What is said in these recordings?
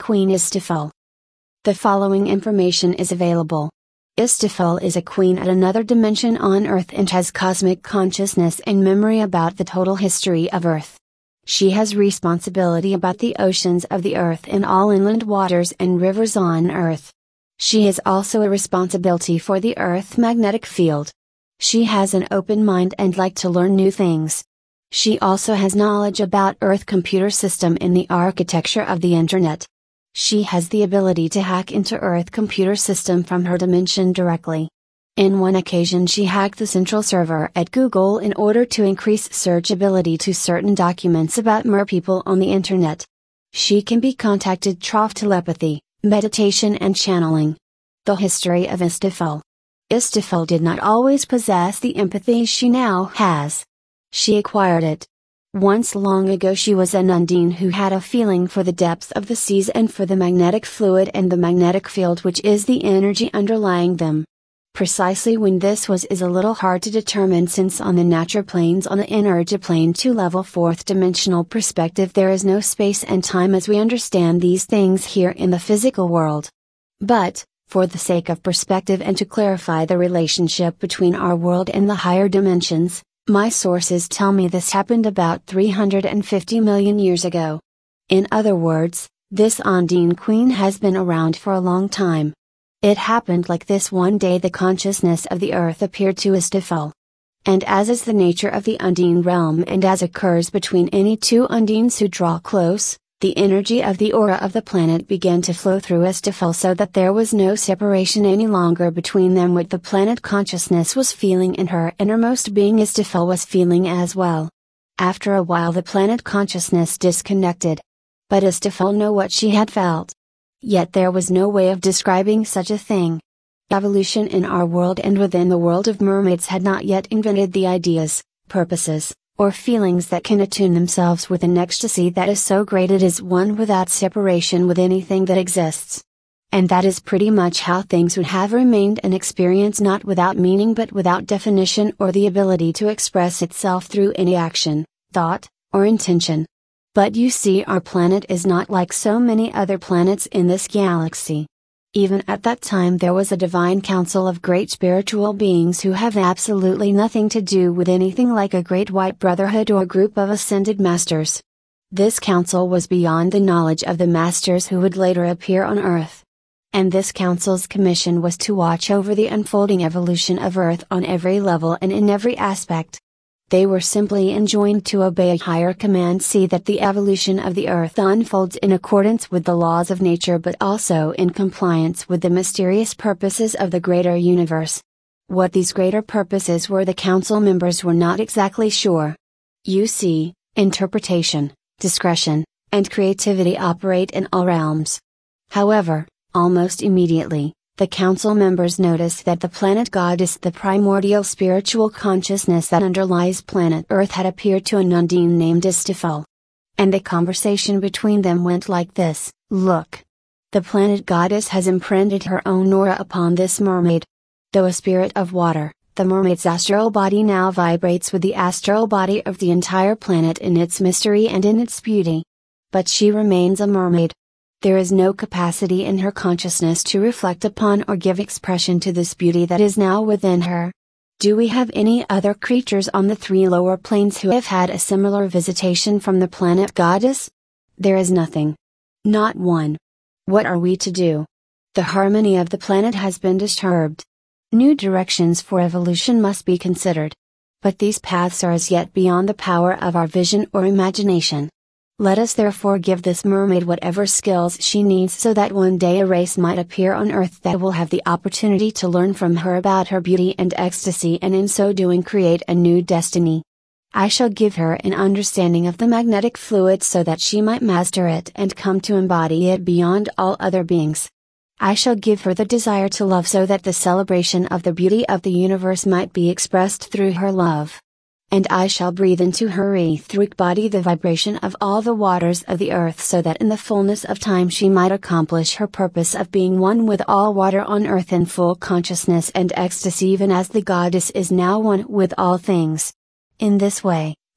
Queen Istafal. The following information is available. Istafal is a queen at another dimension on Earth and has cosmic consciousness and memory about the total history of Earth. She has responsibility about the oceans of the Earth and all inland waters and rivers on Earth. She has also a responsibility for the Earth magnetic field. She has an open mind and like to learn new things. She also has knowledge about Earth computer system and the architecture of the Internet. She has the ability to hack into Earth computer system from her dimension directly. In one occasion she hacked the central server at Google in order to increase searchability to certain documents about mer people on the Internet. She can be contacted through telepathy, meditation and channeling. The history of Istafal. Istafal did not always possess the empathy she now has. She acquired it. Once long ago she was an Undine who had a feeling for the depths of the seas and for the magnetic fluid and the magnetic field which is the energy underlying them. Precisely when this was is a little hard to determine since on the natural planes on the energy plane to level 4th dimensional perspective there is no space and time as we understand these things here in the physical world. But, for the sake of perspective and to clarify the relationship between our world and the higher dimensions, my sources tell me this happened about 350 million years ago. In other words, this Undine Queen has been around for a long time. It happened like this: one day the consciousness of the Earth appeared to Istafal. And as is the nature of the Undine realm and as occurs between any two Undines who draw close, the energy of the aura of the planet began to flow through Istafal so that there was no separation any longer between them. What the planet consciousness was feeling in her innermost being Istafal was feeling as well. After a while the planet consciousness disconnected. But Istafal knew what she had felt. Yet there was no way of describing such a thing. Evolution in our world and within the world of mermaids had not yet invented the ideas, purposes, or feelings that can attune themselves with an ecstasy that is so great it is one without separation with anything that exists. And that is pretty much how things would have remained: an experience not without meaning but without definition or the ability to express itself through any action, thought, or intention. But you see, our planet is not like so many other planets in this galaxy. Even at that time there was a divine council of great spiritual beings who have absolutely nothing to do with anything like a great white brotherhood or group of ascended masters. This council was beyond the knowledge of the masters who would later appear on Earth. And this council's commission was to watch over the unfolding evolution of Earth on every level and in every aspect. They were simply enjoined to obey a higher command: see that the evolution of the Earth unfolds in accordance with the laws of nature but also in compliance with the mysterious purposes of the greater universe. What these greater purposes were the council members were not exactly sure. You see, interpretation, discretion, and creativity operate in all realms. However, almost immediately, the council members noticed that the planet goddess, the primordial spiritual consciousness that underlies planet Earth, had appeared to an Undine named Istafal. And the conversation between them went like this: look. The planet goddess has imprinted her own aura upon this mermaid. Though a spirit of water, the mermaid's astral body now vibrates with the astral body of the entire planet in its mystery and in its beauty. But she remains a mermaid. There is no capacity in her consciousness to reflect upon or give expression to this beauty that is now within her. Do we have any other creatures on the 3 lower planes who have had a similar visitation from the planet goddess? There is nothing. Not one. What are we to do? The harmony of the planet has been disturbed. New directions for evolution must be considered. But these paths are as yet beyond the power of our vision or imagination. Let us therefore give this mermaid whatever skills she needs so that one day a race might appear on Earth that will have the opportunity to learn from her about her beauty and ecstasy, and in so doing create a new destiny. I shall give her an understanding of the magnetic fluid so that she might master it and come to embody it beyond all other beings. I shall give her the desire to love so that the celebration of the beauty of the universe might be expressed through her love. And I shall breathe into her etheric body the vibration of all the waters of the Earth so that in the fullness of time she might accomplish her purpose of being one with all water on Earth in full consciousness and ecstasy, even as the goddess is now one with all things. In this way,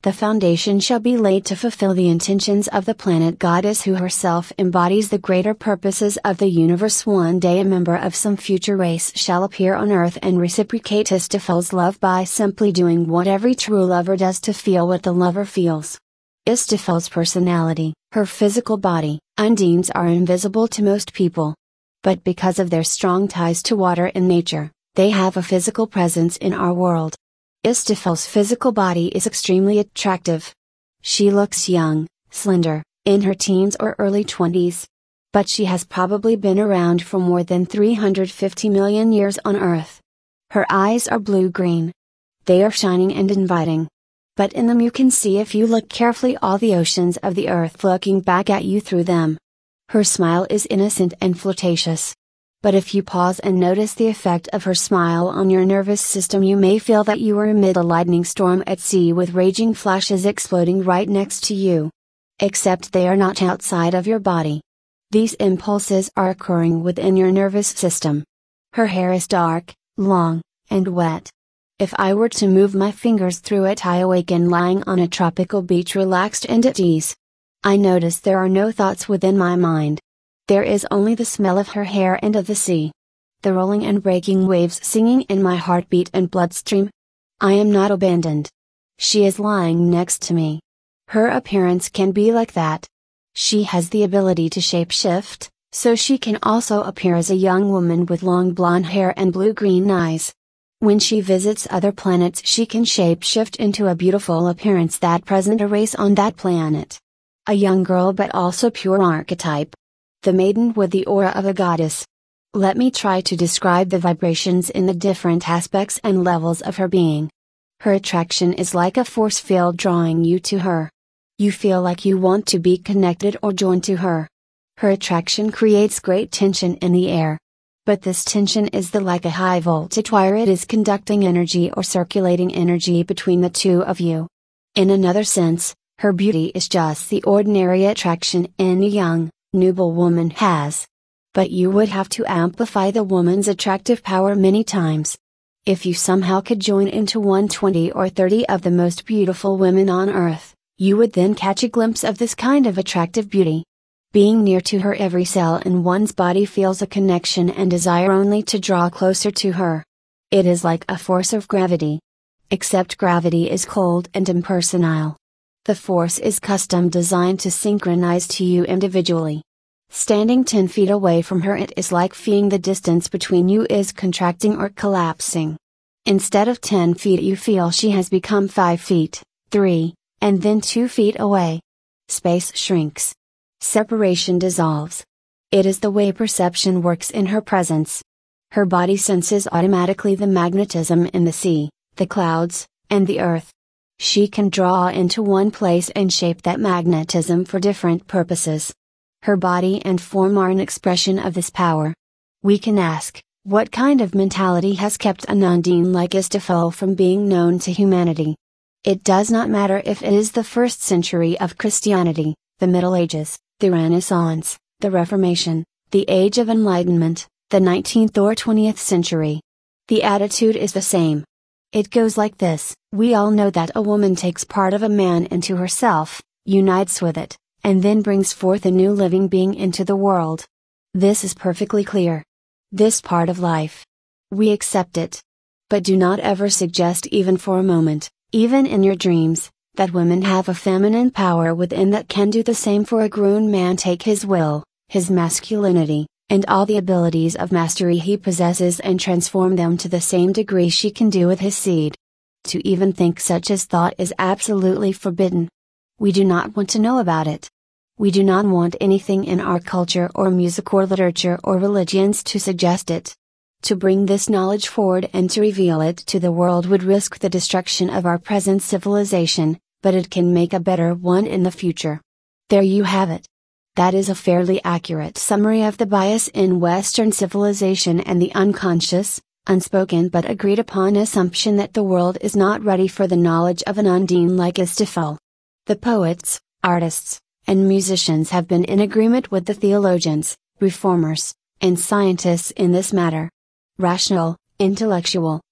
The foundation shall be laid to fulfill the intentions of the planet goddess who herself embodies the greater purposes of the universe. One day a member of some future race shall appear on Earth and reciprocate Istafal's love by simply doing what every true lover does to feel what the lover feels. Istafal's personality, her physical body, undines are invisible to most people. But because of their strong ties to water and nature, they have a physical presence in our world. Istafal's physical body is extremely attractive. She looks young, slender, in her teens or early 20s. But she has probably been around for more than 350 million years on Earth. Her eyes are blue-green. They are shining and inviting. But in them you can see, if you look carefully, all the oceans of the Earth looking back at you through them. Her smile is innocent and flirtatious. But if you pause and notice the effect of her smile on your nervous system, you may feel that you are amid a lightning storm at sea with raging flashes exploding right next to you. Except they are not outside of your body. These impulses are occurring within your nervous system. Her hair is dark, long, and wet. If I were to move my fingers through it, I awaken lying on a tropical beach, relaxed and at ease. I notice there are no thoughts within my mind. There is only the smell of her hair and of the sea. The rolling and breaking waves singing in my heartbeat and bloodstream. I am not abandoned. She is lying next to me. Her appearance can be like that. She has the ability to shapeshift, so she can also appear as a young woman with long blonde hair and blue-green eyes. When she visits other planets, she can shapeshift into a beautiful appearance that present a race on that planet. A young girl, but also pure archetype. The maiden with the aura of a goddess. Let me try to describe the vibrations in the different aspects and levels of her being. Her attraction is like a force field drawing you to her. You feel like you want to be connected or joined to her. Her attraction creates great tension in the air. But this tension is like a high voltage wire. It is conducting energy or circulating energy between the two of you. In another sense, her beauty is just the ordinary attraction any young, nubile woman has. But you would have to amplify the woman's attractive power many times. If you somehow could join into 120 or 30 of the most beautiful women on Earth, you would then catch a glimpse of this kind of attractive beauty. Being near to her, every cell in one's body feels a connection and desire only to draw closer to her. It is like a force of gravity. Except gravity is cold and impersonal. The force is custom designed to synchronize to you individually. Standing 10 feet away from her, it is like feeling the distance between you is contracting or collapsing. Instead of 10 feet, you feel she has become 5 feet, 3, and then 2 feet away. Space shrinks. Separation dissolves. It is the way perception works in her presence. Her body senses automatically the magnetism in the sea, the clouds, and the earth. She can draw into one place and shape that magnetism for different purposes. Her body and form are an expression of this power. We can ask, what kind of mentality has kept an undine like Istafal from being known to humanity? It does not matter if it is the 1st century of Christianity, the Middle Ages, the Renaissance, the Reformation, the Age of Enlightenment, the 19th or 20th century. The attitude is the same. It goes like this: we all know that a woman takes part of a man into herself, unites with it, and then brings forth a new living being into the world. This is perfectly clear. This part of life. We accept it. But do not ever suggest, even for a moment, even in your dreams, that women have a feminine power within that can do the same for a grown man. Take his will, his masculinity, and all the abilities of mastery he possesses and transform them to the same degree she can do with his seed. To even think such as thought is absolutely forbidden. We do not want to know about it. We do not want anything in our culture or music or literature or religions to suggest it. To bring this knowledge forward and to reveal it to the world would risk the destruction of our present civilization, but it can make a better one in the future. There you have it. That is a fairly accurate summary of the bias in Western civilization and the unconscious, unspoken but agreed upon assumption that the world is not ready for the knowledge of an undine like Istafal. The poets, artists, and musicians have been in agreement with the theologians, reformers, and scientists in this matter. Rational, intellectual,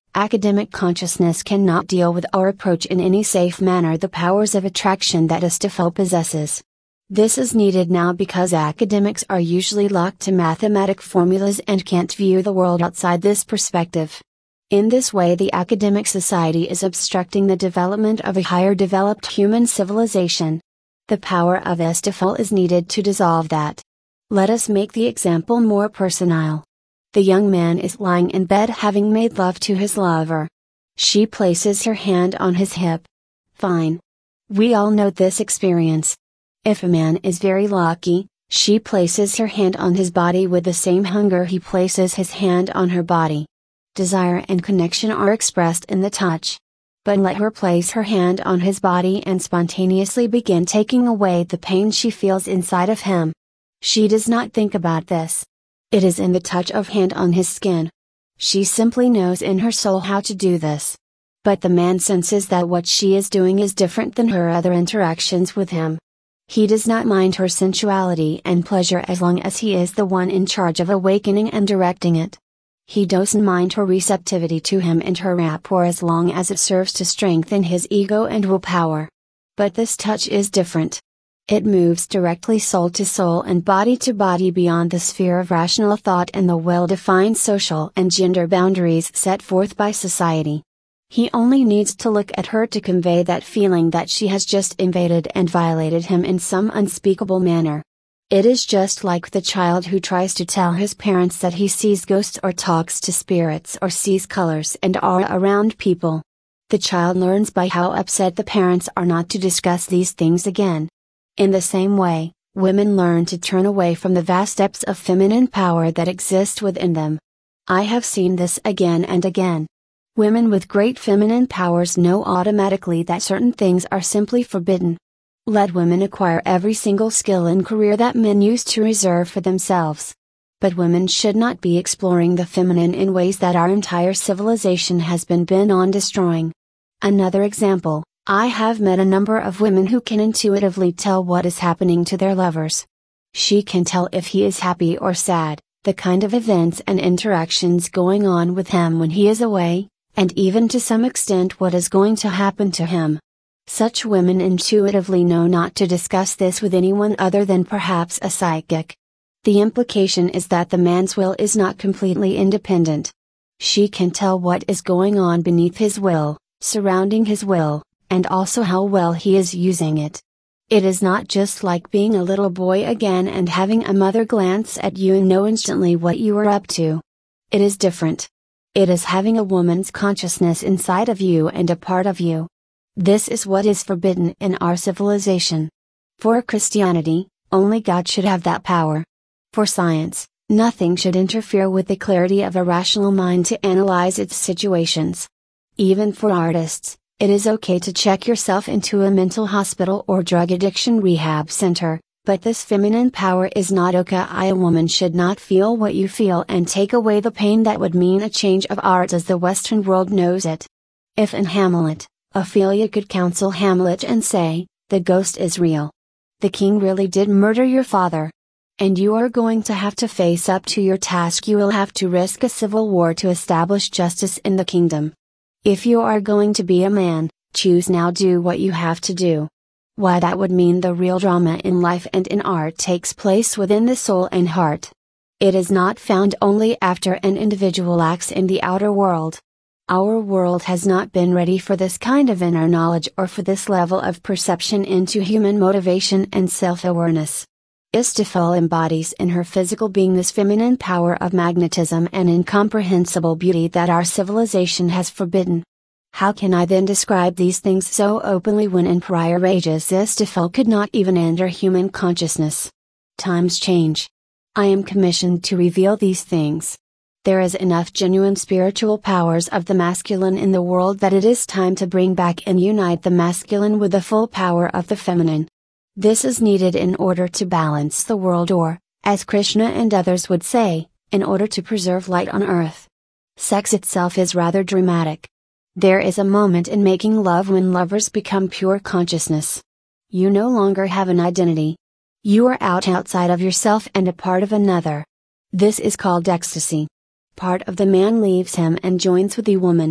Academic consciousness cannot deal with or approach in any safe manner the powers of attraction that Istefel possesses. This is needed now because academics are usually locked to mathematic formulas and can't view the world outside this perspective. In this way, the academic society is obstructing the development of a higher developed human civilization. The power of Istefel is needed to dissolve that. Let us make the example more personal. The young man is lying in bed having made love to his lover. She places her hand on his hip. Fine. We all know this experience. If a man is very lucky, she places her hand on his body with the same hunger he places his hand on her body. Desire and connection are expressed in the touch. But let her place her hand on his body and spontaneously begin taking away the pain she feels inside of him. She does not think about this. It is in the touch of hand on his skin. She simply knows in her soul how to do this. But the man senses that what she is doing is different than her other interactions with him. He does not mind her sensuality and pleasure as long as he is the one in charge of awakening and directing it. He doesn't mind her receptivity to him and her rapport as long as it serves to strengthen his ego and willpower. But this touch is different. It moves directly soul to soul and body to body beyond the sphere of rational thought and the well-defined social and gender boundaries set forth by society. He only needs to look at her to convey that feeling that she has just invaded and violated him in some unspeakable manner. It is just like the child who tries to tell his parents that he sees ghosts or talks to spirits or sees colors and aura around people. The child learns by how upset the parents are not to discuss these things again. In the same way, women learn to turn away from the vast depths of feminine power that exist within them. I have seen this again and again. Women with great feminine powers know automatically that certain things are simply forbidden. Let women acquire every single skill and career that men used to reserve for themselves. But women should not be exploring the feminine in ways that our entire civilization has been bent on destroying. Another example, I have met a number of women who can intuitively tell what is happening to their lovers. She can tell if he is happy or sad, the kind of events and interactions going on with him when he is away, and even to some extent what is going to happen to him. Such women intuitively know not to discuss this with anyone other than perhaps a psychic. The implication is that the man's will is not completely independent. She can tell what is going on beneath his will, surrounding his will, and also how well he is using it. It is not just like being a little boy again and having a mother glance at you and know instantly what you are up to. It is different. It is having a woman's consciousness inside of you and a part of you. This is what is forbidden in our civilization. For Christianity, only God should have that power. For science, nothing should interfere with the clarity of a rational mind to analyze its situations. Even for artists, it is okay to check yourself into a mental hospital or drug addiction rehab center, but this feminine power is not okay. A woman should not feel what you feel and take away the pain that would mean a change of art as the Western world knows it. If in Hamlet, Ophelia could counsel Hamlet and say, "The ghost is real. The king really did murder your father. And you are going to have to face up to your task. You will have to risk a civil war to establish justice in the kingdom. If you are going to be a man, choose now, do what you have to do." Why, that would mean the real drama in life and in art takes place within the soul and heart. It is not found only after an individual acts in the outer world. Our world has not been ready for this kind of inner knowledge or for this level of perception into human motivation and self-awareness. Istefel embodies in her physical being this feminine power of magnetism and incomprehensible beauty that our civilization has forbidden. How can I then describe these things so openly when in prior ages Istefel could not even enter human consciousness? Times change. I am commissioned to reveal these things. There is enough genuine spiritual powers of the masculine in the world that it is time to bring back and unite the masculine with the full power of the feminine. This is needed in order to balance the world, or, as Krishna and others would say, in order to preserve light on earth. Sex itself is rather dramatic. There is a moment in making love when lovers become pure consciousness. You no longer have an identity. You are outside of yourself and a part of another. This is called ecstasy. Part of the man leaves him and joins with the woman,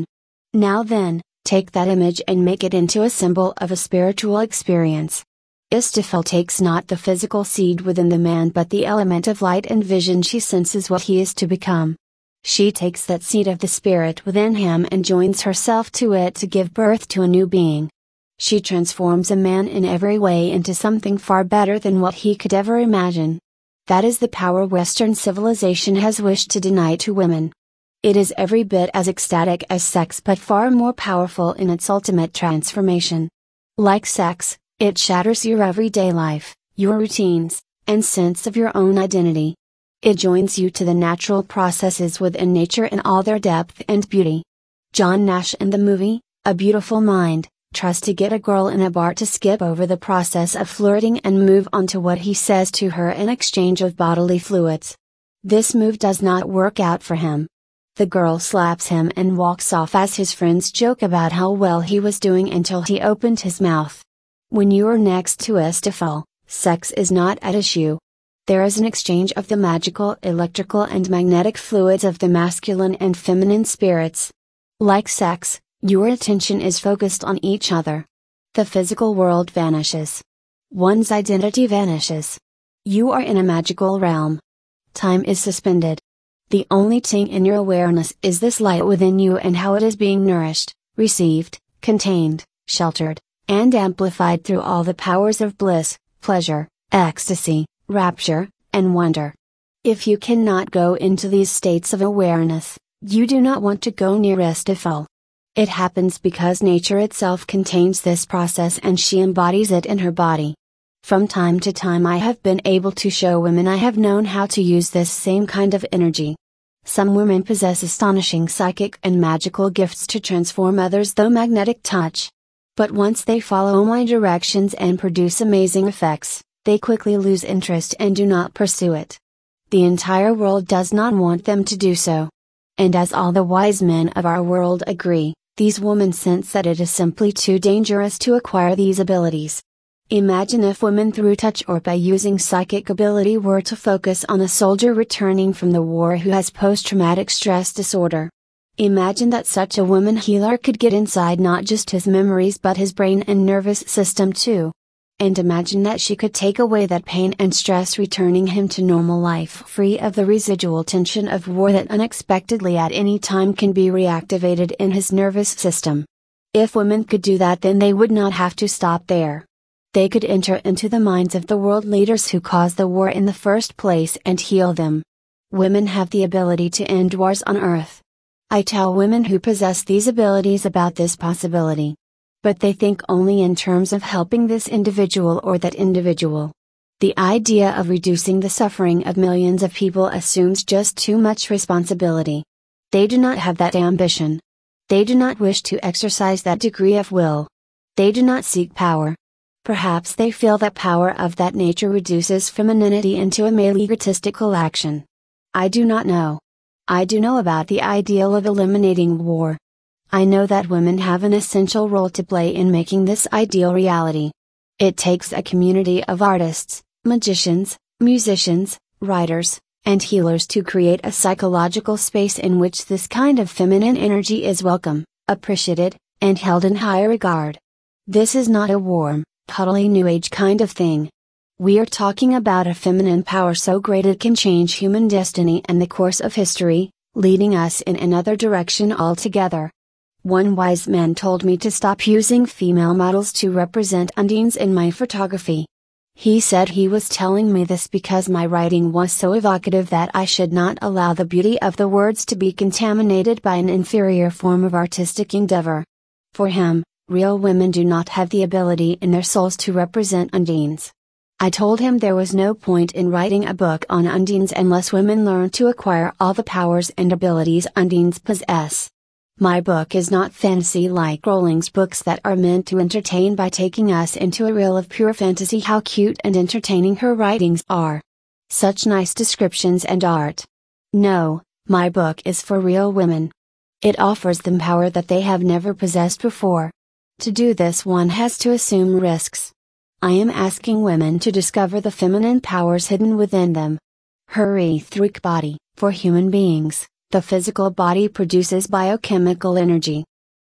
Now then, take that image and make it into a symbol of a spiritual experience. Istophel takes not the physical seed within the man but the element of light and vision. She senses what he is to become. She takes that seed of the spirit within him and joins herself to it to give birth to a new being. She transforms a man in every way into something far better than what he could ever imagine. That is the power Western civilization has wished to deny to women. It is every bit as ecstatic as sex but far more powerful in its ultimate transformation. Like sex, it shatters your everyday life, your routines, and sense of your own identity. It joins you to the natural processes within nature in all their depth and beauty. John Nash in the movie, A Beautiful Mind, tries to get a girl in a bar to skip over the process of flirting and move on to what he says to her in exchange of bodily fluids. This move does not work out for him. The girl slaps him and walks off as his friends joke about how well he was doing until he opened his mouth. When you are next to Istophel, sex is not at issue. There is an exchange of the magical electrical and magnetic fluids of the masculine and feminine spirits. Like sex, your attention is focused on each other. The physical world vanishes. One's identity vanishes. You are in a magical realm. Time is suspended. The only thing in your awareness is this light within you and how it is being nourished, received, contained, sheltered, and amplified through all the powers of bliss, pleasure, ecstasy, rapture, and wonder. If you cannot go into these states of awareness, you do not want to go near Istophel. It happens because nature itself contains this process and she embodies it in her body. From time to time I have been able to show women I have known how to use this same kind of energy. Some women possess astonishing psychic and magical gifts to transform others through magnetic touch. But once they follow my directions and produce amazing effects, they quickly lose interest and do not pursue it. The entire world does not want them to do so. And as all the wise men of our world agree, these women sense that it is simply too dangerous to acquire these abilities. Imagine if women through touch or by using psychic ability were to focus on a soldier returning from the war who has post-traumatic stress disorder. Imagine that such a woman healer could get inside not just his memories but his brain and nervous system too. And imagine that she could take away that pain and stress, returning him to normal life free of the residual tension of war that unexpectedly at any time can be reactivated in his nervous system. If women could do that, then they would not have to stop there. They could enter into the minds of the world leaders who caused the war in the first place and heal them. Women have the ability to end wars on earth. I tell women who possess these abilities about this possibility. But they think only in terms of helping this individual or that individual. The idea of reducing the suffering of millions of people assumes just too much responsibility. They do not have that ambition. They do not wish to exercise that degree of will. They do not seek power. Perhaps they feel that power of that nature reduces femininity into a male egotistical action. I do not know. I do know about the ideal of eliminating war. I know that women have an essential role to play in making this ideal reality. It takes a community of artists, magicians, musicians, writers, and healers to create a psychological space in which this kind of feminine energy is welcome, appreciated, and held in high regard. This is not a warm, cuddly New Age kind of thing. We are talking about a feminine power so great it can change human destiny and the course of history, leading us in another direction altogether. One wise man told me to stop using female models to represent undines in my photography. He said he was telling me this because my writing was so evocative that I should not allow the beauty of the words to be contaminated by an inferior form of artistic endeavor. For him, real women do not have the ability in their souls to represent undines. I told him there was no point in writing a book on undines unless women learn to acquire all the powers and abilities undines possess. My book is not fantasy like Rowling's books that are meant to entertain by taking us into a reel of pure fantasy. How cute and entertaining her writings are! Such nice descriptions and art. No, my book is for real women. It offers them power that they have never possessed before. To do this, one has to assume risks. I am asking women to discover the feminine powers hidden within them. Her etheric body, for human beings, the physical body produces biochemical energy.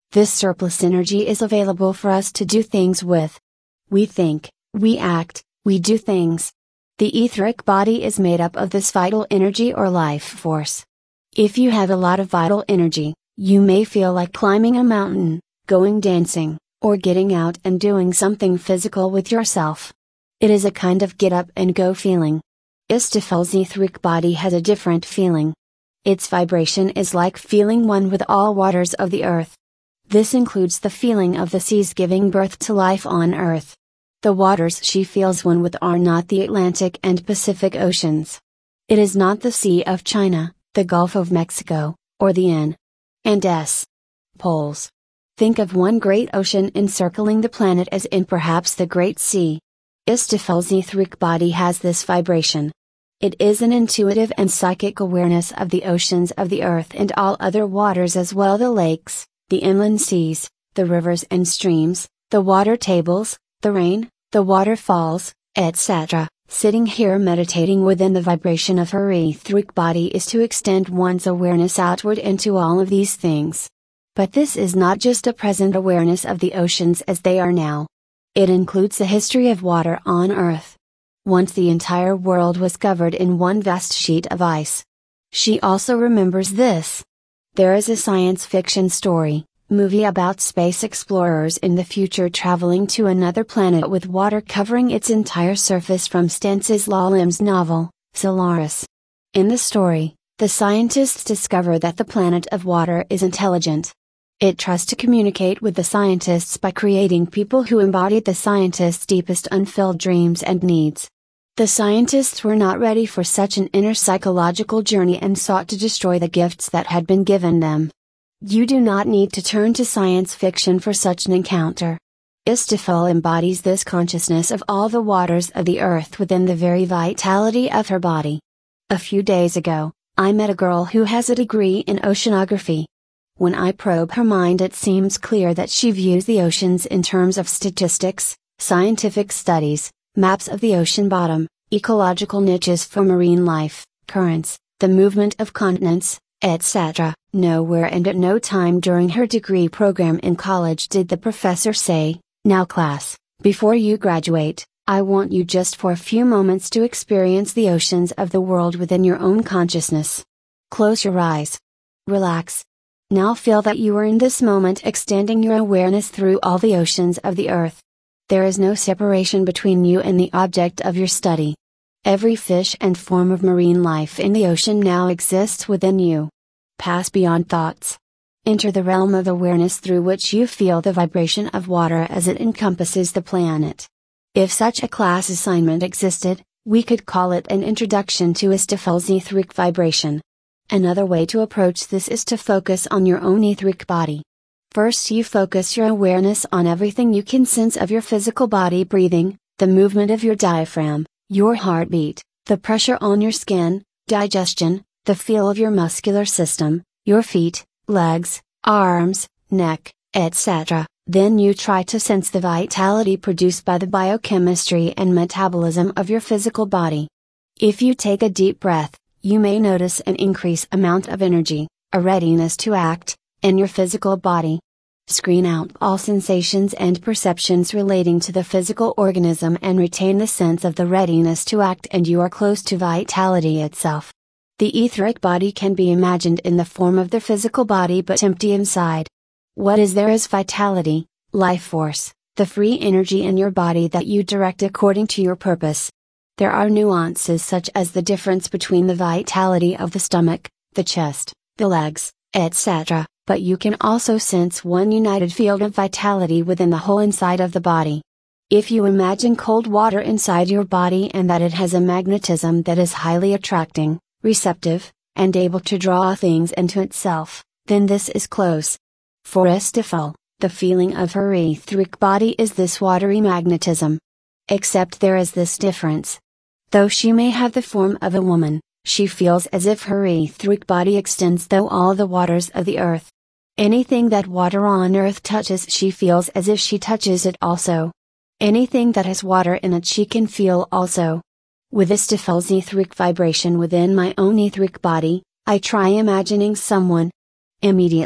This surplus energy is available for us to do things with. We think, we act, we do things. The etheric body is made up of this vital energy or life force. If you have a lot of vital energy, you may feel like climbing a mountain, going dancing, or getting out and doing something physical with yourself. It is a kind of get up and go feeling. Istaphel's etheric body has a different feeling. Its vibration is like feeling one with all waters of the earth. This includes the feeling of the seas giving birth to life on earth. The waters she feels one with are not the Atlantic and Pacific Oceans. It is not the Sea of China, the Gulf of Mexico, or the N and S poles. Think of one great ocean encircling the planet as in perhaps the Great Sea. Istaphel's etheric body has this vibration. It is an intuitive and psychic awareness of the oceans of the earth and all other waters as well, the lakes, the inland seas, the rivers and streams, the water tables, the rain, the waterfalls, etc. Sitting here meditating within the vibration of her etheric body is to extend one's awareness outward into all of these things. But this is not just a present awareness of the oceans as they are now. It includes the history of water on Earth. Once the entire world was covered in one vast sheet of ice. She also remembers this. There is a science fiction movie about space explorers in the future traveling to another planet with water covering its entire surface from Stanislaw Lem's novel, Solaris. In the story, the scientists discover that the planet of water is intelligent. It trusts to communicate with the scientists by creating people who embodied the scientists' deepest unfilled dreams and needs. The scientists were not ready for such an inner psychological journey and sought to destroy the gifts that had been given them. You do not need to turn to science fiction for such an encounter. Istaphel embodies this consciousness of all the waters of the earth within the very vitality of her body. A few days ago, I met a girl who has a degree in oceanography. When I probe her mind, it seems clear that she views the oceans in terms of statistics, scientific studies, maps of the ocean bottom, ecological niches for marine life, currents, the movement of continents, etc. Nowhere and at no time during her degree program in college did the professor say, "Now class, before you graduate, I want you just for a few moments to experience the oceans of the world within your own consciousness. Close your eyes. Relax. Now feel that you are in this moment extending your awareness through all the oceans of the earth. There is no separation between you and the object of your study. Every fish and form of marine life in the ocean now exists within you. Pass beyond thoughts. Enter the realm of awareness through which you feel the vibration of water as it encompasses the planet." If such a class assignment existed, we could call it an introduction to Istaphel's etheric vibration. Another way to approach this is to focus on your own etheric body. First, you focus your awareness on everything you can sense of your physical body: breathing, the movement of your diaphragm, your heartbeat, the pressure on your skin, digestion, the feel of your muscular system, your feet, legs, arms, neck, etc. Then you try to sense the vitality produced by the biochemistry and metabolism of your physical body. If you take a deep breath, you may notice an increased amount of energy, a readiness to act, in your physical body. Screen out all sensations and perceptions relating to the physical organism and retain the sense of the readiness to act, and you are close to vitality itself. The etheric body can be imagined in the form of the physical body but empty inside. What is there is vitality, life force, the free energy in your body that you direct according to your purpose. There are nuances such as the difference between the vitality of the stomach, the chest, the legs, etc., but you can also sense one united field of vitality within the whole inside of the body. If you imagine cold water inside your body and that it has a magnetism that is highly attracting, receptive, and able to draw things into itself, then this is close. For Istaphel, the feeling of her etheric body is this watery magnetism. Except there is this difference. Though she may have the form of a woman, she feels as if her etheric body extends through all the waters of the earth. Anything that water on earth touches, she feels as if she touches it also. Anything that has water in it she can feel also. With Istaphel's etheric vibration within my own etheric body, I try imagining someone. Immediately,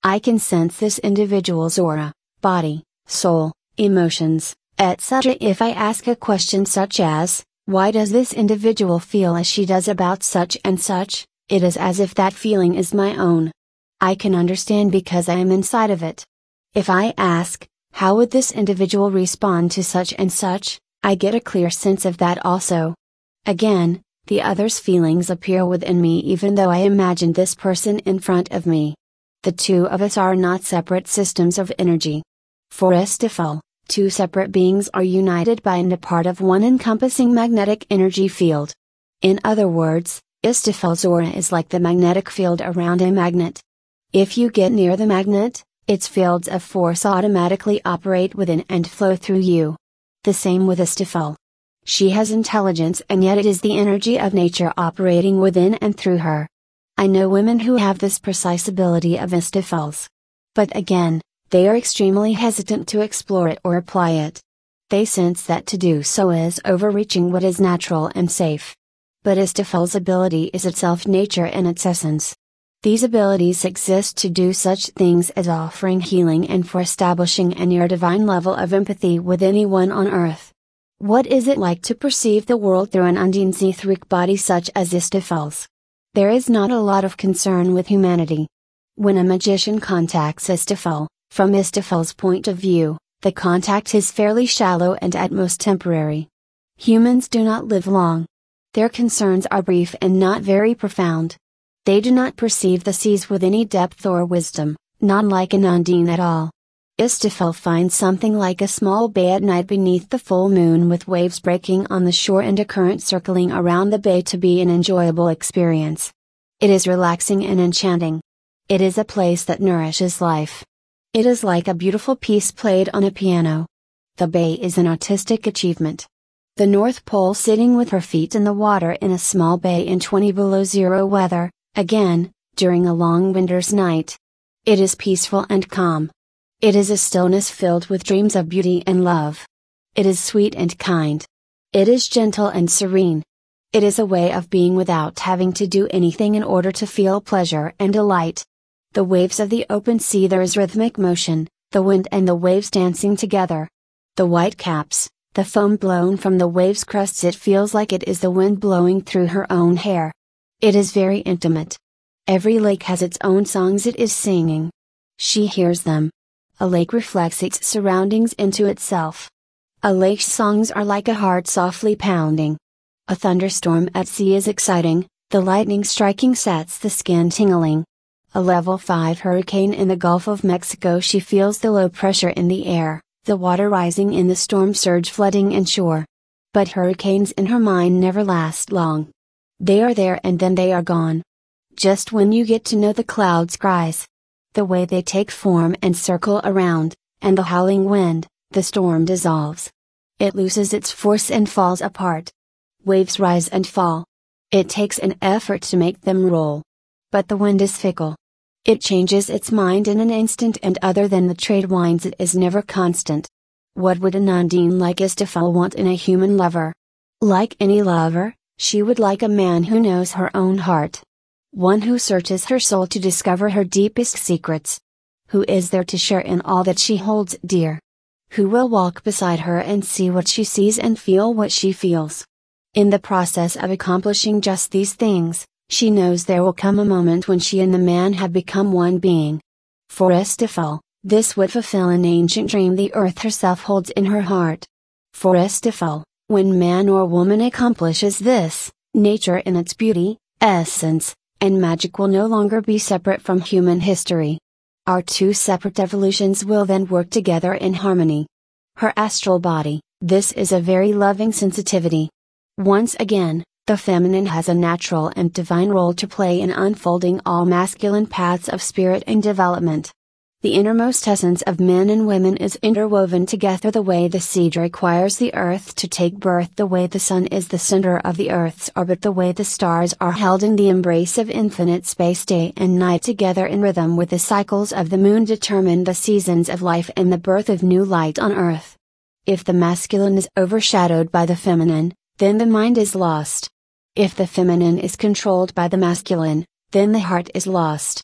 I can sense this individual's aura, body, soul, emotions, etc. If I ask a question such as, why does this individual feel as she does about such and such, it is as if that feeling is my own. I can understand because I am inside of it. If I ask, how would this individual respond to such and such, I get a clear sense of that also. Again, the other's feelings appear within me even though I imagine this person in front of me. The two of us are not separate systems of energy. For Istefel, two separate beings are united by and a part of one encompassing magnetic energy field. In other words, Istefel's aura is like the magnetic field around a magnet. If you get near the magnet, its fields of force automatically operate within and flow through you. The same with Istefel. She has intelligence and yet it is the energy of nature operating within and through her. I know women who have this precise ability of Istefel's. But again, they are extremely hesitant to explore it or apply it. They sense that to do so is overreaching what is natural and safe. But Istefel's ability is itself nature in its essence. These abilities exist to do such things as offering healing and for establishing a near divine level of empathy with anyone on earth. What is it like to perceive the world through an Undine's etheric body such as Istefel's? There is not a lot of concern with humanity. When a magician contacts Istefel, from Istefel's point of view, the contact is fairly shallow and at most temporary. Humans do not live long. Their concerns are brief and not very profound. They do not perceive the seas with any depth or wisdom, not like an Undine at all. Istefel finds something like a small bay at night beneath the full moon with waves breaking on the shore and a current circling around the bay to be an enjoyable experience. It is relaxing and enchanting. It is a place that nourishes life. It is like a beautiful piece played on a piano. The bay is an artistic achievement. The North Pole sitting with her feet in the water in a small bay in 20 below zero weather, again, during a long winter's night. It is peaceful and calm. It is a stillness filled with dreams of beauty and love. It is sweet and kind. It is gentle and serene. It is a way of being without having to do anything in order to feel pleasure and delight. The waves of the open sea, there is rhythmic motion, the wind and the waves dancing together. The white caps, the foam blown from the waves' crests, it feels like it is the wind blowing through her own hair. It is very intimate. Every lake has its own songs it is singing. She hears them. A lake reflects its surroundings into itself. A lake's songs are like a heart softly pounding. A thunderstorm at sea is exciting, the lightning striking sets the skin tingling. A level 5 hurricane in the Gulf of Mexico, she feels the low pressure in the air, the water rising in the storm surge flooding inshore. But hurricanes in her mind never last long. They are there and then they are gone. Just when you get to know the clouds' cries, the way they take form and circle around, and the howling wind, the storm dissolves. It loses its force and falls apart. Waves rise and fall. It takes an effort to make them roll. But the wind is fickle. It changes its mind in an instant, and other than the trade winds, it is never constant. What would an Undine like Istefel want in a human lover? Like any lover, she would like a man who knows her own heart. One who searches her soul to discover her deepest secrets. Who is there to share in all that she holds dear. Who will walk beside her and see what she sees and feel what she feels. In the process of accomplishing just these things, she knows there will come a moment when she and the man have become one being. For Istefel, this would fulfill an ancient dream the earth herself holds in her heart. For Istefel, when man or woman accomplishes this, nature in its beauty, essence, and magic will no longer be separate from human history. Our two separate evolutions will then work together in harmony. Her astral body, this is a very loving sensitivity. Once again, the feminine has a natural and divine role to play in unfolding all masculine paths of spirit and development. The innermost essence of men and women is interwoven together the way the seed requires the earth to take birth, the way the sun is the center of the earth's orbit, the way the stars are held in the embrace of infinite space, day and night together in rhythm with the cycles of the moon determine the seasons of life and the birth of new light on earth. If the masculine is overshadowed by the feminine, then the mind is lost. If the feminine is controlled by the masculine, then the heart is lost.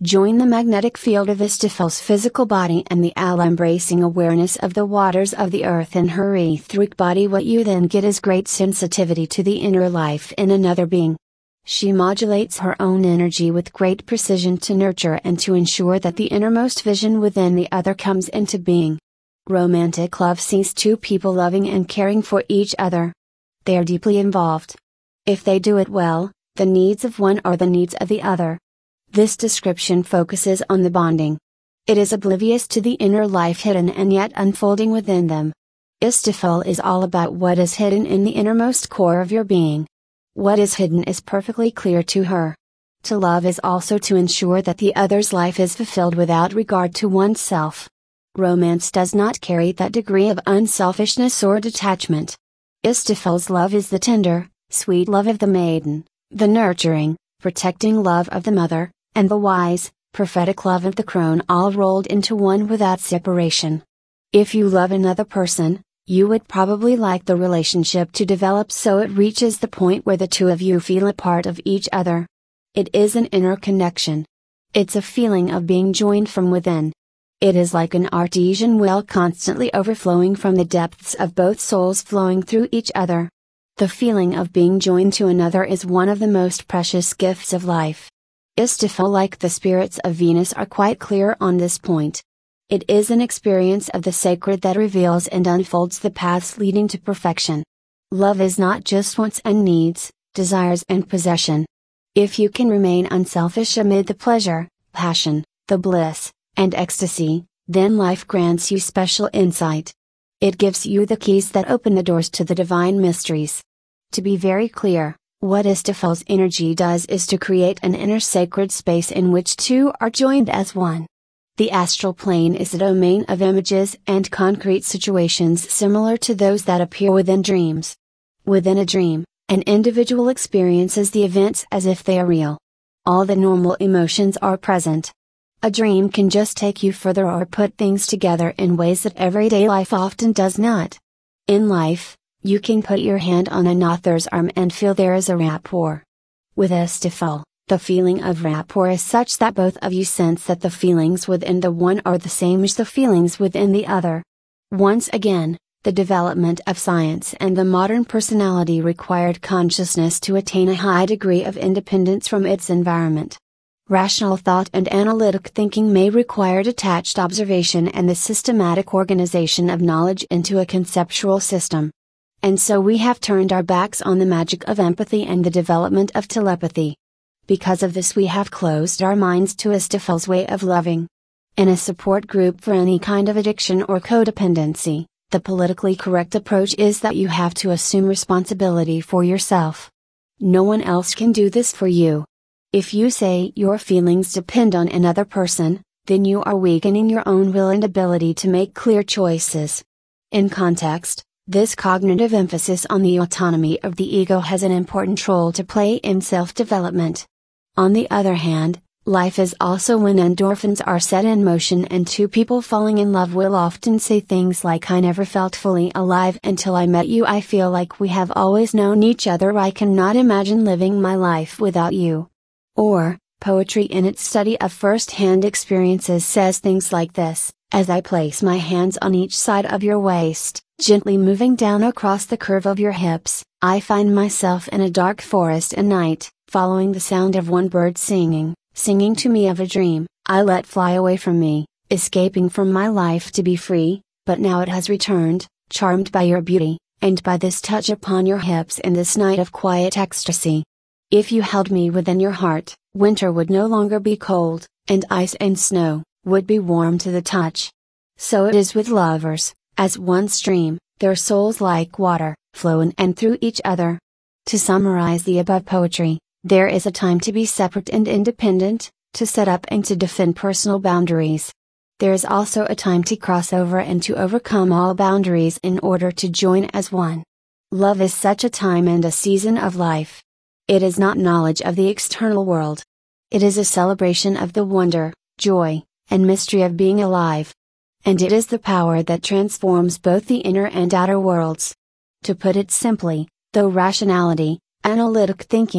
Join the magnetic field of Istefal's physical body and the all-embracing awareness of the waters of the earth in her etheric body. What you then get is great sensitivity to the inner life in another being. She modulates her own energy with great precision to nurture and to ensure that the innermost vision within the other comes into being. Romantic love sees two people loving and caring for each other. They are deeply involved. If they do it well, the needs of one are the needs of the other. This description focuses on the bonding. It is oblivious to the inner life hidden and yet unfolding within them. Istefal is all about what is hidden in the innermost core of your being. What is hidden is perfectly clear to her. To love is also to ensure that the other's life is fulfilled without regard to oneself. Romance does not carry that degree of unselfishness or detachment. Istefal's love is the tender, sweet love of the maiden, the nurturing, protecting love of the mother, and the wise, prophetic love of the crone, all rolled into one without separation. If you love another person, you would probably like the relationship to develop so it reaches the point where the two of you feel a part of each other. It is an inner connection. It's a feeling of being joined from within. It is like an artesian well constantly overflowing from the depths of both souls flowing through each other. The feeling of being joined to another is one of the most precious gifts of life. Istefal, like the spirits of Venus, are quite clear on this point. It is an experience of the sacred that reveals and unfolds the paths leading to perfection. Love is not just wants and needs, desires and possession. If you can remain unselfish amid the pleasure, passion, the bliss, and ecstasy, then life grants you special insight. It gives you the keys that open the doors to the divine mysteries. To be very clear, what Istefal's energy does is to create an inner sacred space in which two are joined as one. The astral plane is a domain of images and concrete situations similar to those that appear within dreams. Within a dream, an individual experiences the events as if they are real. All the normal emotions are present. A dream can just take you further or put things together in ways that everyday life often does not. In life, you can put your hand on another's arm and feel there is a rapport. With Istefal, the feeling of rapport is such that both of you sense that the feelings within the one are the same as the feelings within the other. Once again, the development of science and the modern personality required consciousness to attain a high degree of independence from its environment. Rational thought and analytic thinking may require detached observation and the systematic organization of knowledge into a conceptual system. And so we have turned our backs on the magic of empathy and the development of telepathy. Because of this, we have closed our minds to Istefal's way of loving. In a support group for any kind of addiction or codependency, the politically correct approach is that you have to assume responsibility for yourself. No one else can do this for you. If you say your feelings depend on another person, then you are weakening your own will and ability to make clear choices. In context, this cognitive emphasis on the autonomy of the ego has an important role to play in self-development. On the other hand, life is also when endorphins are set in motion, and two people falling in love will often say things like, "I never felt fully alive until I met you. I feel like we have always known each other. I cannot imagine living my life without you." Or, poetry in its study of first-hand experiences says things like this: "As I place my hands on each side of your waist, gently moving down across the curve of your hips, I find myself in a dark forest at night, following the sound of one bird singing to me of a dream I let fly away from me, escaping from my life to be free, but now it has returned, charmed by your beauty, and by this touch upon your hips in this night of quiet ecstasy. If you held me within your heart, winter would no longer be cold, and ice and snow would be warm to the touch." So it is with lovers. As one stream, their souls like water, flow in and through each other. To summarize the above poetry, there is a time to be separate and independent, to set up and to defend personal boundaries. There is also a time to cross over and to overcome all boundaries in order to join as one. Love is such a time and a season of life. It is not knowledge of the external world. It is a celebration of the wonder, joy, and mystery of being alive. And it is the power that transforms both the inner and outer worlds. To put it simply, though rationality, analytic thinking,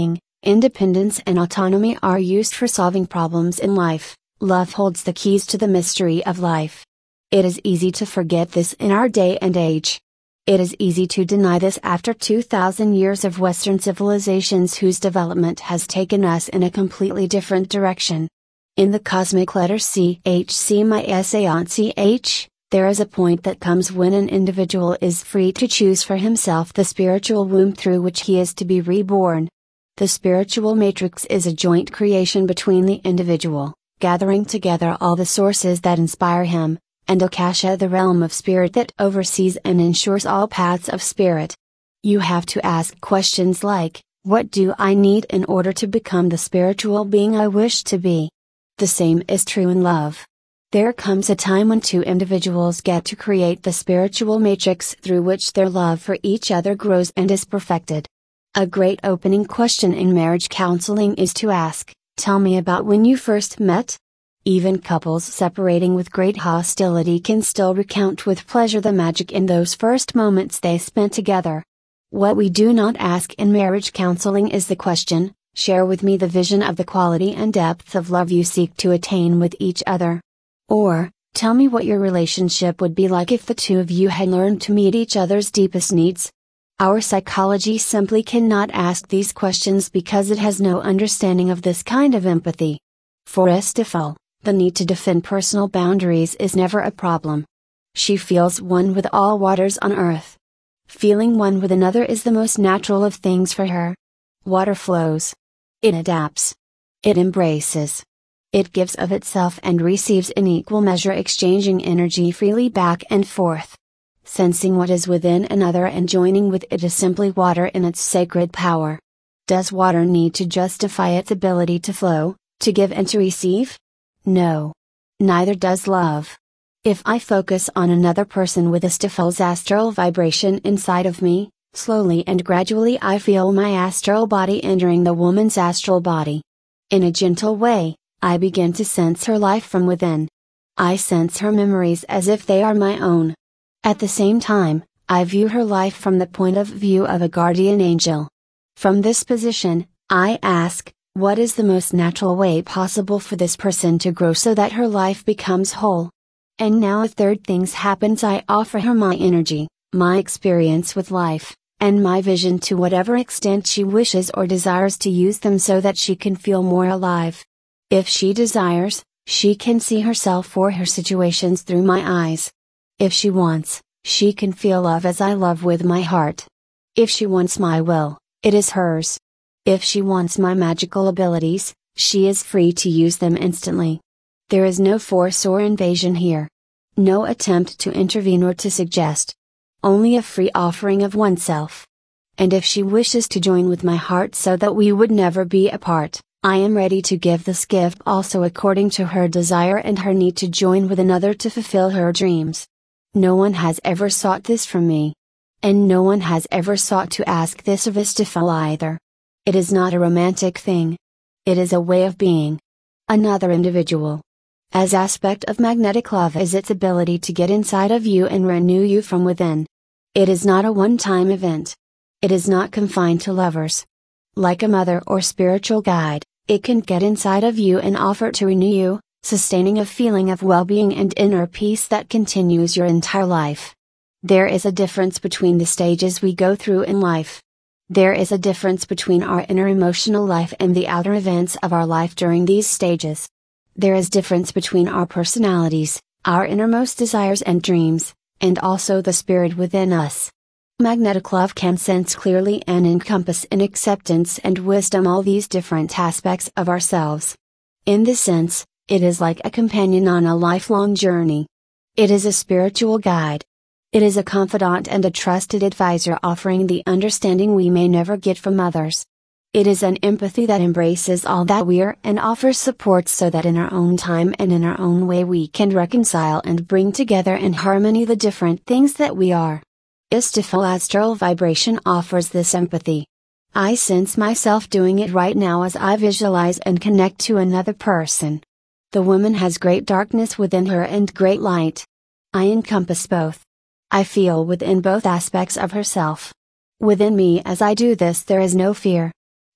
Independence and autonomy are used for solving problems in life. Love holds the keys to the mystery of life. It is easy to forget this in our day and age. It is easy to deny this after 2,000 years of Western civilizations whose development has taken us in a completely different direction. In the cosmic letter CHC, my essay on CH, there is a point that comes when an individual is free to choose for himself the spiritual womb through which he is to be reborn. The spiritual matrix is a joint creation between the individual, gathering together all the sources that inspire him, and Akasha, the realm of spirit that oversees and ensures all paths of spirit. You have to ask questions like, what do I need in order to become the spiritual being I wish to be? The same is true in love. There comes a time when two individuals get to create the spiritual matrix through which their love for each other grows and is perfected. A great opening question in marriage counseling is to ask, tell me about when you first met? Even couples separating with great hostility can still recount with pleasure the magic in those first moments they spent together. What we do not ask in marriage counseling is the question, share with me the vision of the quality and depth of love you seek to attain with each other. Or, tell me what your relationship would be like if the two of you had learned to meet each other's deepest needs. Our psychology simply cannot ask these questions because it has no understanding of this kind of empathy. For Aristotle, the need to defend personal boundaries is never a problem. She feels one with all waters on earth. Feeling one with another is the most natural of things for her. Water flows. It adapts. It embraces. It gives of itself and receives in equal measure, exchanging energy freely back and forth. Sensing what is within another and joining with it is simply water in its sacred power. Does water need to justify its ability to flow, to give and to receive? No. Neither does love. If I focus on another person with Aristotel's astral vibration inside of me, slowly and gradually I feel my astral body entering the woman's astral body. In a gentle way, I begin to sense her life from within. I sense her memories as if they are my own. At the same time, I view her life from the point of view of a guardian angel. From this position, I ask, what is the most natural way possible for this person to grow so that her life becomes whole? And now a third thing happens. I offer her my energy, my experience with life, and my vision to whatever extent she wishes or desires to use them so that she can feel more alive. If she desires, she can see herself or her situations through my eyes. If she wants, she can feel love as I love with my heart. If she wants my will, it is hers. If she wants my magical abilities, she is free to use them instantly. There is no force or invasion here. No attempt to intervene or to suggest. Only a free offering of oneself. And if she wishes to join with my heart so that we would never be apart, I am ready to give this gift also according to her desire and her need to join with another to fulfill her dreams. No one has ever sought this from me. And no one has ever sought to ask this of Aristotle either. It is not a romantic thing. It is a way of being. Another individual. As aspect of magnetic love is its ability to get inside of you and renew you from within. It is not a one-time event. It is not confined to lovers. Like a mother or spiritual guide, it can get inside of you and offer to renew you, sustaining a feeling of well-being and inner peace that continues your entire life. There is a difference between the stages we go through in life. There is a difference between our inner emotional life and the outer events of our life during these stages. There is difference between our personalities, our innermost desires and dreams, and also the spirit within us. Magnetic love can sense clearly and encompass in acceptance and wisdom all these different aspects of ourselves. In this sense, it is like a companion on a lifelong journey. It is a spiritual guide. It is a confidant and a trusted advisor offering the understanding we may never get from others. It is an empathy that embraces all that we are and offers support so that in our own time and in our own way we can reconcile and bring together in harmony the different things that we are. Aristotle astral vibration offers this empathy. I sense myself doing it right now as I visualize and connect to another person. The woman has great darkness within her and great light. I encompass both. I feel within both aspects of herself. Within me as I do this there is no fear.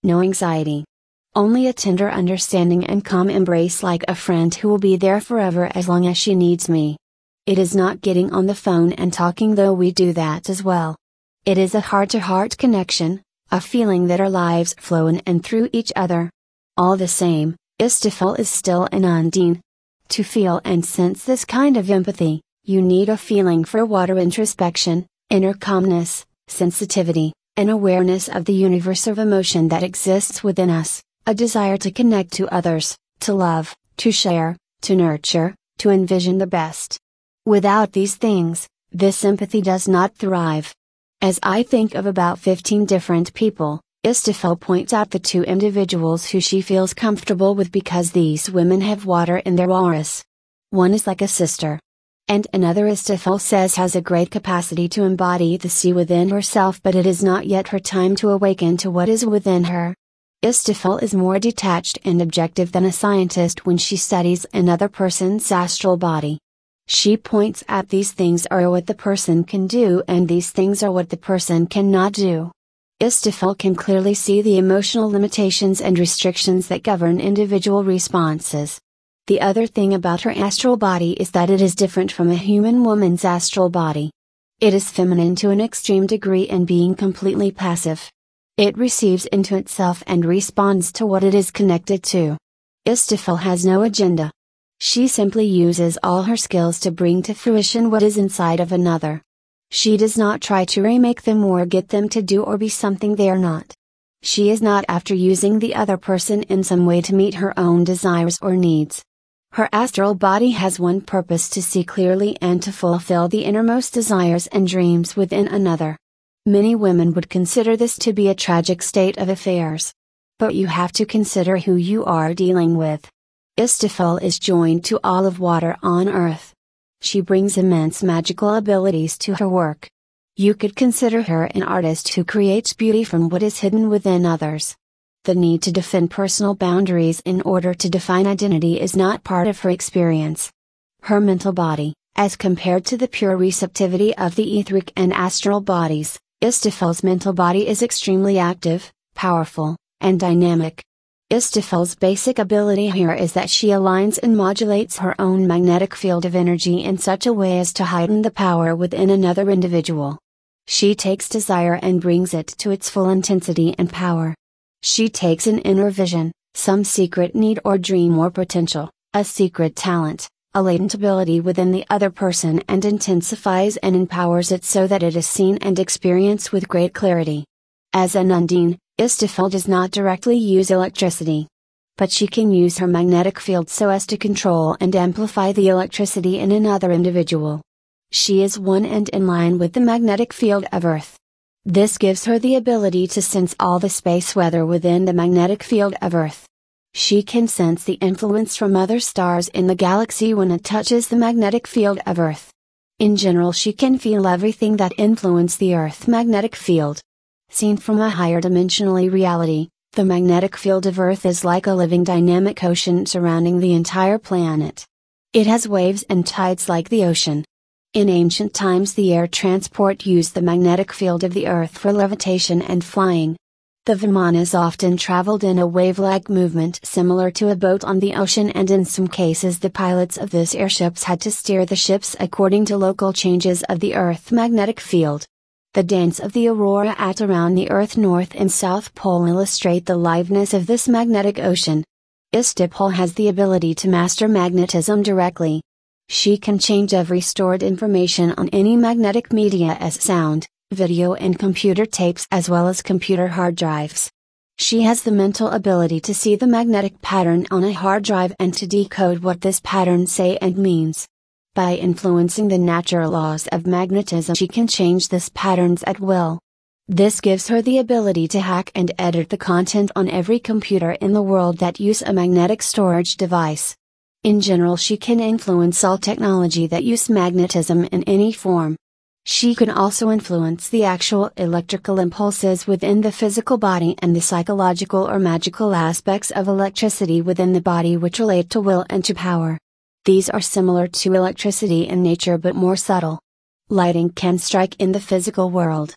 No anxiety. Only a tender understanding and calm embrace like a friend who will be there forever as long as she needs me. It is not getting on the phone and talking, though we do that as well. It is a heart-to-heart connection, a feeling that our lives flow in and through each other. All the same, Istefel is still an Undine. To feel and sense this kind of empathy, you need a feeling for water introspection, inner calmness, sensitivity, an awareness of the universe of emotion that exists within us, a desire to connect to others, to love, to share, to nurture, to envision the best. Without these things, this empathy does not thrive. As I think of about 15 different people, Istefel points out the 2 individuals who she feels comfortable with because these women have water in their auras. One is like a sister. And another Istefel says has a great capacity to embody the sea within herself, but it is not yet her time to awaken to what is within her. Istefel is more detached and objective than a scientist when she studies another person's astral body. She points out these things are what the person can do and these things are what the person cannot do. Istefel can clearly see the emotional limitations and restrictions that govern individual responses. The other thing about her astral body is that it is different from a human woman's astral body. It is feminine to an extreme degree in being completely passive. It receives into itself and responds to what it is connected to. Istefel has no agenda. She simply uses all her skills to bring to fruition what is inside of another. She does not try to remake them or get them to do or be something they are not. She is not after using the other person in some way to meet her own desires or needs. Her astral body has one purpose: to see clearly and to fulfill the innermost desires and dreams within another. Many women would consider this to be a tragic state of affairs. But you have to consider who you are dealing with. Istefel is joined to all of water on earth. She brings immense magical abilities to her work. You could consider her an artist who creates beauty from what is hidden within others. The need to defend personal boundaries in order to define identity is not part of her experience. Her mental body, as compared to the pure receptivity of the etheric and astral bodies, Istefel's mental body is extremely active, powerful, and dynamic. Istefel's basic ability here is that she aligns and modulates her own magnetic field of energy in such a way as to heighten the power within another individual. She takes desire and brings it to its full intensity and power. She takes an inner vision, some secret need or dream or potential, a secret talent, a latent ability within the other person, and intensifies and empowers it so that it is seen and experienced with great clarity. As an Undine, Istefel does not directly use electricity. But she can use her magnetic field so as to control and amplify the electricity in another individual. She is one and in line with the magnetic field of Earth. This gives her the ability to sense all the space weather within the magnetic field of Earth. She can sense the influence from other stars in the galaxy when it touches the magnetic field of Earth. In general, she can feel everything that influences the Earth magnetic field. Seen from a higher dimensionally reality, the magnetic field of Earth is like a living dynamic ocean surrounding the entire planet. It has waves and tides like the ocean. In ancient times, the air transport used the magnetic field of the Earth for levitation and flying. The Vimanas often traveled in a wave-like movement similar to a boat on the ocean, and in some cases the pilots of these airships had to steer the ships according to local changes of the Earth magnetic field. The dance of the aurora at around the Earth North and South Pole illustrate the liveliness of this magnetic ocean. Istefel has the ability to master magnetism directly. She can change every stored information on any magnetic media as sound, video and computer tapes, as well as computer hard drives. She has the mental ability to see the magnetic pattern on a hard drive and to decode what this pattern say and means. By influencing the natural laws of magnetism, she can change these patterns at will. This gives her the ability to hack and edit the content on every computer in the world that use a magnetic storage device. In general, she can influence all technology that use magnetism in any form. She can also influence the actual electrical impulses within the physical body and the psychological or magical aspects of electricity within the body which relate to will and to power. These are similar to electricity in nature but more subtle. Lighting can strike in the physical world.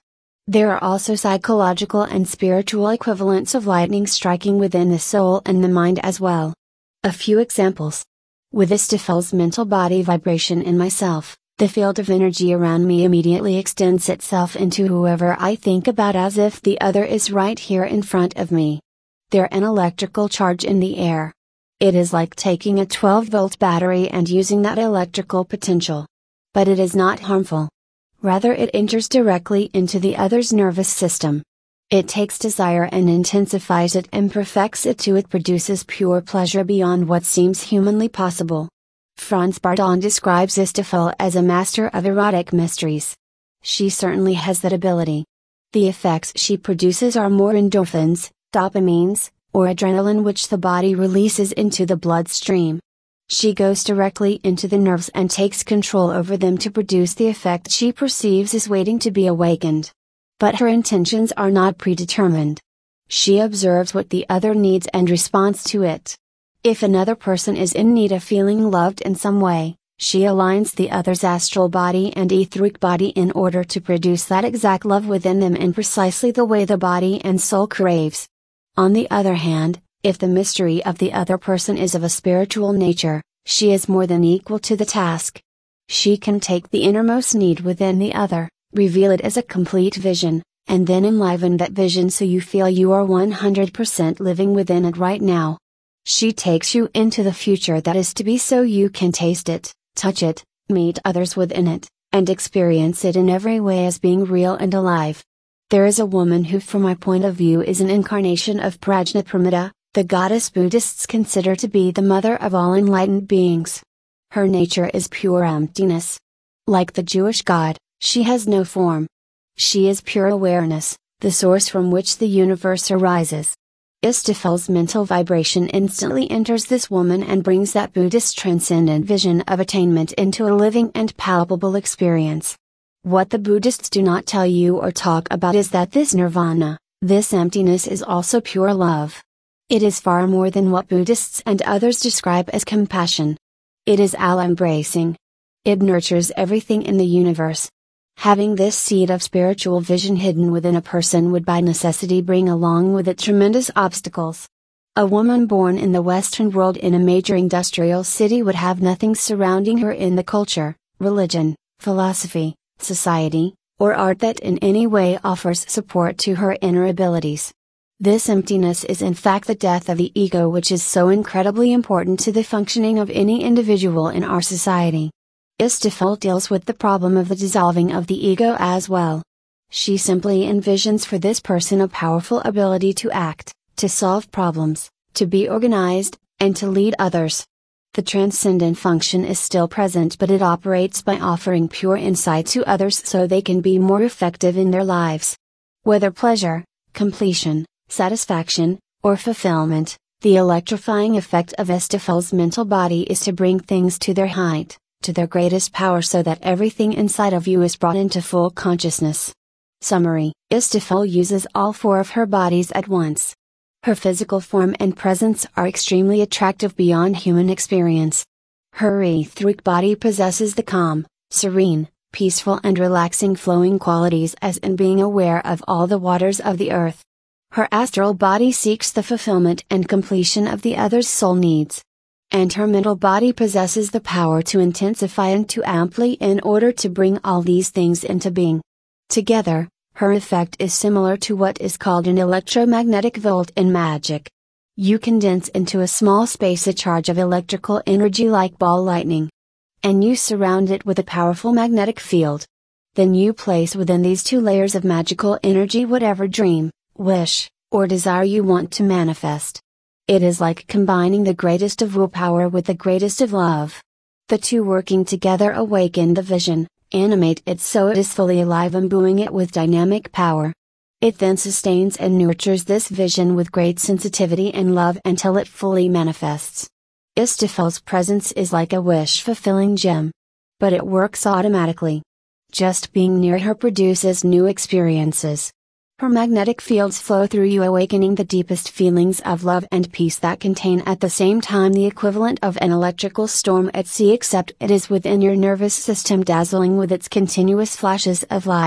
There are also psychological and spiritual equivalents of lightning striking within the soul and the mind as well. A few examples. With Istiphal's mental body vibration in myself, the field of energy around me immediately extends itself into whoever I think about as if the other is right here in front of me. There's an electrical charge in the air. It is like taking a 12-volt battery and using that electrical potential. But it is not harmful. Rather, it enters directly into the other's nervous system. It takes desire and intensifies it and perfects it till it produces pure pleasure beyond what seems humanly possible. Franz Bardon describes Istiphal as a master of erotic mysteries. She certainly has that ability. The effects she produces are more endorphins, dopamines, or adrenaline which the body releases into the bloodstream. She goes directly into the nerves and takes control over them to produce the effect she perceives is waiting to be awakened. But her intentions are not predetermined. She observes what the other needs and responds to it. If another person is in need of feeling loved in some way, she aligns the other's astral body and etheric body in order to produce that exact love within them in precisely the way the body and soul craves. On the other hand, if the mystery of the other person is of a spiritual nature, she is more than equal to the task. She can take the innermost need within the other, reveal it as a complete vision, and then enliven that vision so you feel you are 100% living within it right now. She takes you into the future that is to be so you can taste it, touch it, meet others within it, and experience it in every way as being real and alive. There is a woman who from my point of view is an incarnation of Prajnaparamita, the goddess Buddhists consider to be the mother of all enlightened beings. Her nature is pure emptiness. Like the Jewish God, she has no form. She is pure awareness, the source from which the universe arises. Istiphal's mental vibration instantly enters this woman and brings that Buddhist transcendent vision of attainment into a living and palpable experience. What the Buddhists do not tell you or talk about is that this nirvana, this emptiness is also pure love. It is far more than what Buddhists and others describe as compassion. It is all-embracing. It nurtures everything in the universe. Having this seed of spiritual vision hidden within a person would by necessity bring along with it tremendous obstacles. A woman born in the Western world in a major industrial city would have nothing surrounding her in the culture, religion, philosophy, society, or art that in any way offers support to her inner abilities. This emptiness is in fact the death of the ego, which is so incredibly important to the functioning of any individual in our society. Istiphal deals with the problem of the dissolving of the ego as well. She simply envisions for this person a powerful ability to act, to solve problems, to be organized, and to lead others. The transcendent function is still present, but it operates by offering pure insight to others so they can be more effective in their lives. Whether pleasure, completion, satisfaction, or fulfillment, the electrifying effect of Istiphal's mental body is to bring things to their height, to their greatest power, so that everything inside of you is brought into full consciousness. Summary: Istiphal uses all four of her bodies at once. Her physical form and presence are extremely attractive beyond human experience. Her etheric body possesses the calm, serene, peaceful and relaxing flowing qualities as in being aware of all the waters of the earth. Her astral body seeks the fulfillment and completion of the other's soul needs. And her mental body possesses the power to intensify and to amplify in order to bring all these things into being. Together, her effect is similar to what is called an electromagnetic volt in magic. You condense into a small space a charge of electrical energy like ball lightning. And you surround it with a powerful magnetic field. Then you place within these two layers of magical energy whatever dream, wish, or desire you want to manifest. It is like combining the greatest of willpower with the greatest of love. The two working together awaken the vision, animate it so it is fully alive, imbuing it with dynamic power. It then sustains and nurtures this vision with great sensitivity and love until it fully manifests. Istiphal's presence is like a wish-fulfilling gem. But it works automatically. Just being near her produces new experiences. Her magnetic fields flow through you, awakening the deepest feelings of love and peace that contain at the same time the equivalent of an electrical storm at sea, except it is within your nervous system, dazzling with its continuous flashes of light,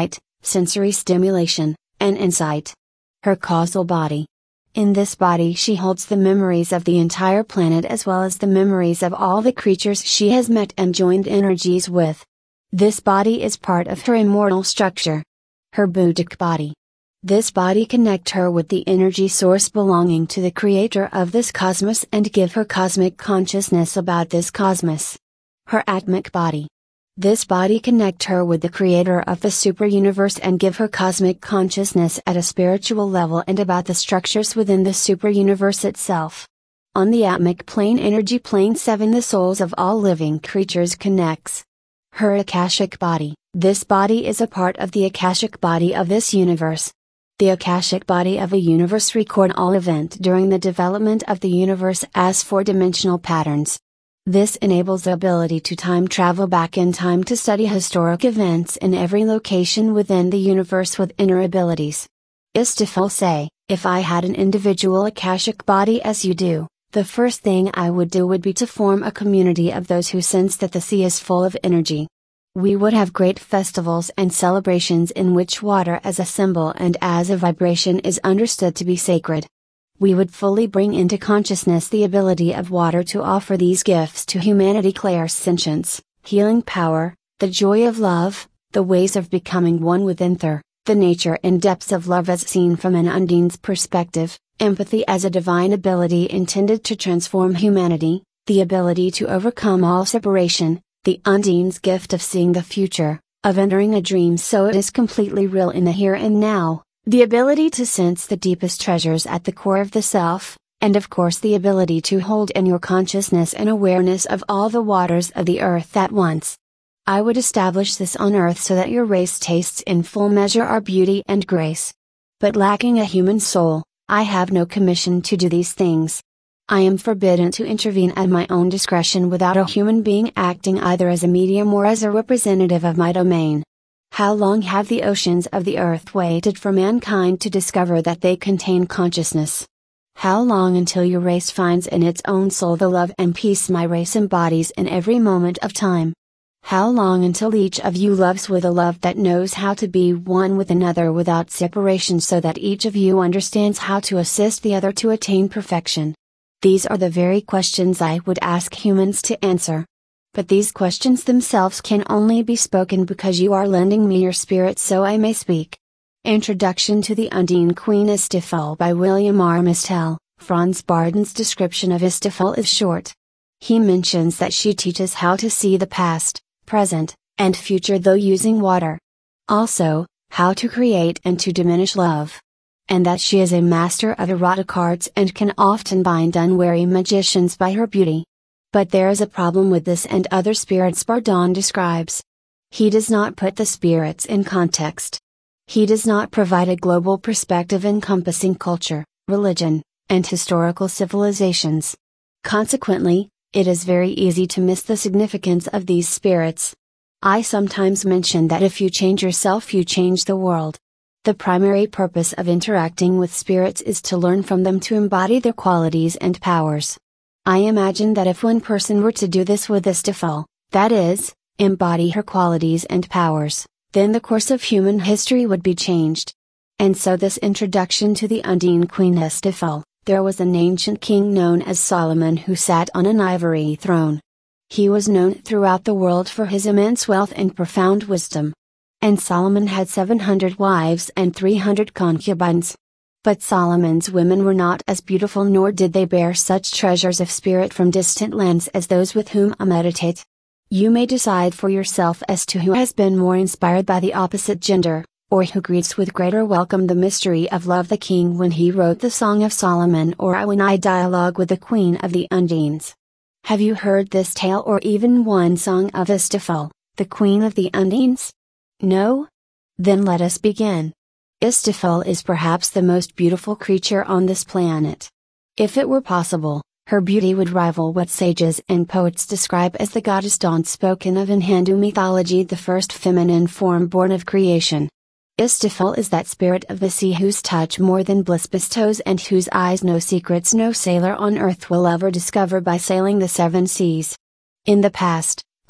sensory stimulation, and insight. Her causal body. In this body she holds the memories of the entire planet as well as the memories of all the creatures she has met and joined energies with. This body is part of her immortal structure. Her Buddhic body. This body connect her with the energy source belonging to the creator of this cosmos and give her cosmic consciousness about this cosmos. Her Atmic body. This body connect her with the creator of the super universe and give her cosmic consciousness at a spiritual level and about the structures within the super universe itself. On the Atmic plane energy plane 7 the souls of all living creatures connects. Her Akashic body. This body is a part of the Akashic body of this universe. The Akashic body of a universe record all event during the development of the universe as four-dimensional patterns. This enables the ability to time travel back in time to study historic events in every location within the universe with inner abilities. Istifal say, if I had an individual Akashic body as you do, the first thing I would do would be to form a community of those who sense that the sea is full of energy. We would have great festivals and celebrations in which water as a symbol and as a vibration is understood to be sacred. We would fully bring into consciousness the ability of water to offer these gifts to humanity: clairsentience, healing power, the joy of love, the ways of becoming one with Ether, the nature and depths of love as seen from an Undine's perspective, empathy as a divine ability intended to transform humanity, the ability to overcome all separation, the Undine's gift of seeing the future, of entering a dream so it is completely real in the here and now, the ability to sense the deepest treasures at the core of the self, and of course the ability to hold in your consciousness and awareness of all the waters of the earth at once. I would establish this on earth so that your race tastes in full measure our beauty and grace. But lacking a human soul, I have no commission to do these things. I am forbidden to intervene at my own discretion without a human being acting either as a medium or as a representative of my domain. How long have the oceans of the earth waited for mankind to discover that they contain consciousness? How long until your race finds in its own soul the love and peace my race embodies in every moment of time? How long until each of you loves with a love that knows how to be one with another without separation so that each of you understands how to assist the other to attain perfection? These are the very questions I would ask humans to answer. But these questions themselves can only be spoken because you are lending me your spirit so I may speak. Introduction to the Undine Queen Istifal by William R. Mistel. Franz Barden's description of Istifal is short. He mentions that she teaches how to see the past, present, and future though using water. Also, how to create and to diminish love. And that she is a master of erotic arts and can often bind unwary magicians by her beauty. But there is a problem with this and other spirits Bardon describes. He does not put the spirits in context. He does not provide a global perspective encompassing culture, religion, and historical civilizations. Consequently, it is very easy to miss the significance of these spirits. I sometimes mention that if you change yourself, you change the world. The primary purpose of interacting with spirits is to learn from them to embody their qualities and powers. I imagine that if one person were to do this with Istifal, that is, embody her qualities and powers, then the course of human history would be changed. And so this introduction to the Undine Queen Istifal. There was an ancient king known as Solomon who sat on an ivory throne. He was known throughout the world for his immense wealth and profound wisdom. And Solomon had 700 wives and 300 concubines. But Solomon's women were not as beautiful nor did they bear such treasures of spirit from distant lands as those with whom I meditate. You may decide for yourself as to who has been more inspired by the opposite gender, or who greets with greater welcome the mystery of love, the king when he wrote the Song of Solomon, or I when I dialogue with the Queen of the Undines. Have you heard this tale or even one song of Istifal, the Queen of the Undines? No? Then let us begin. Istifal is perhaps the most beautiful creature on this planet. If it were possible, her beauty would rival what sages and poets describe as the goddess Dawn spoken of in Hindu mythology, the first feminine form born of creation. Istifal is that spirit of the sea whose touch more than bliss bestows and whose eyes no secrets no sailor on earth will ever discover by sailing the seven seas. In the past,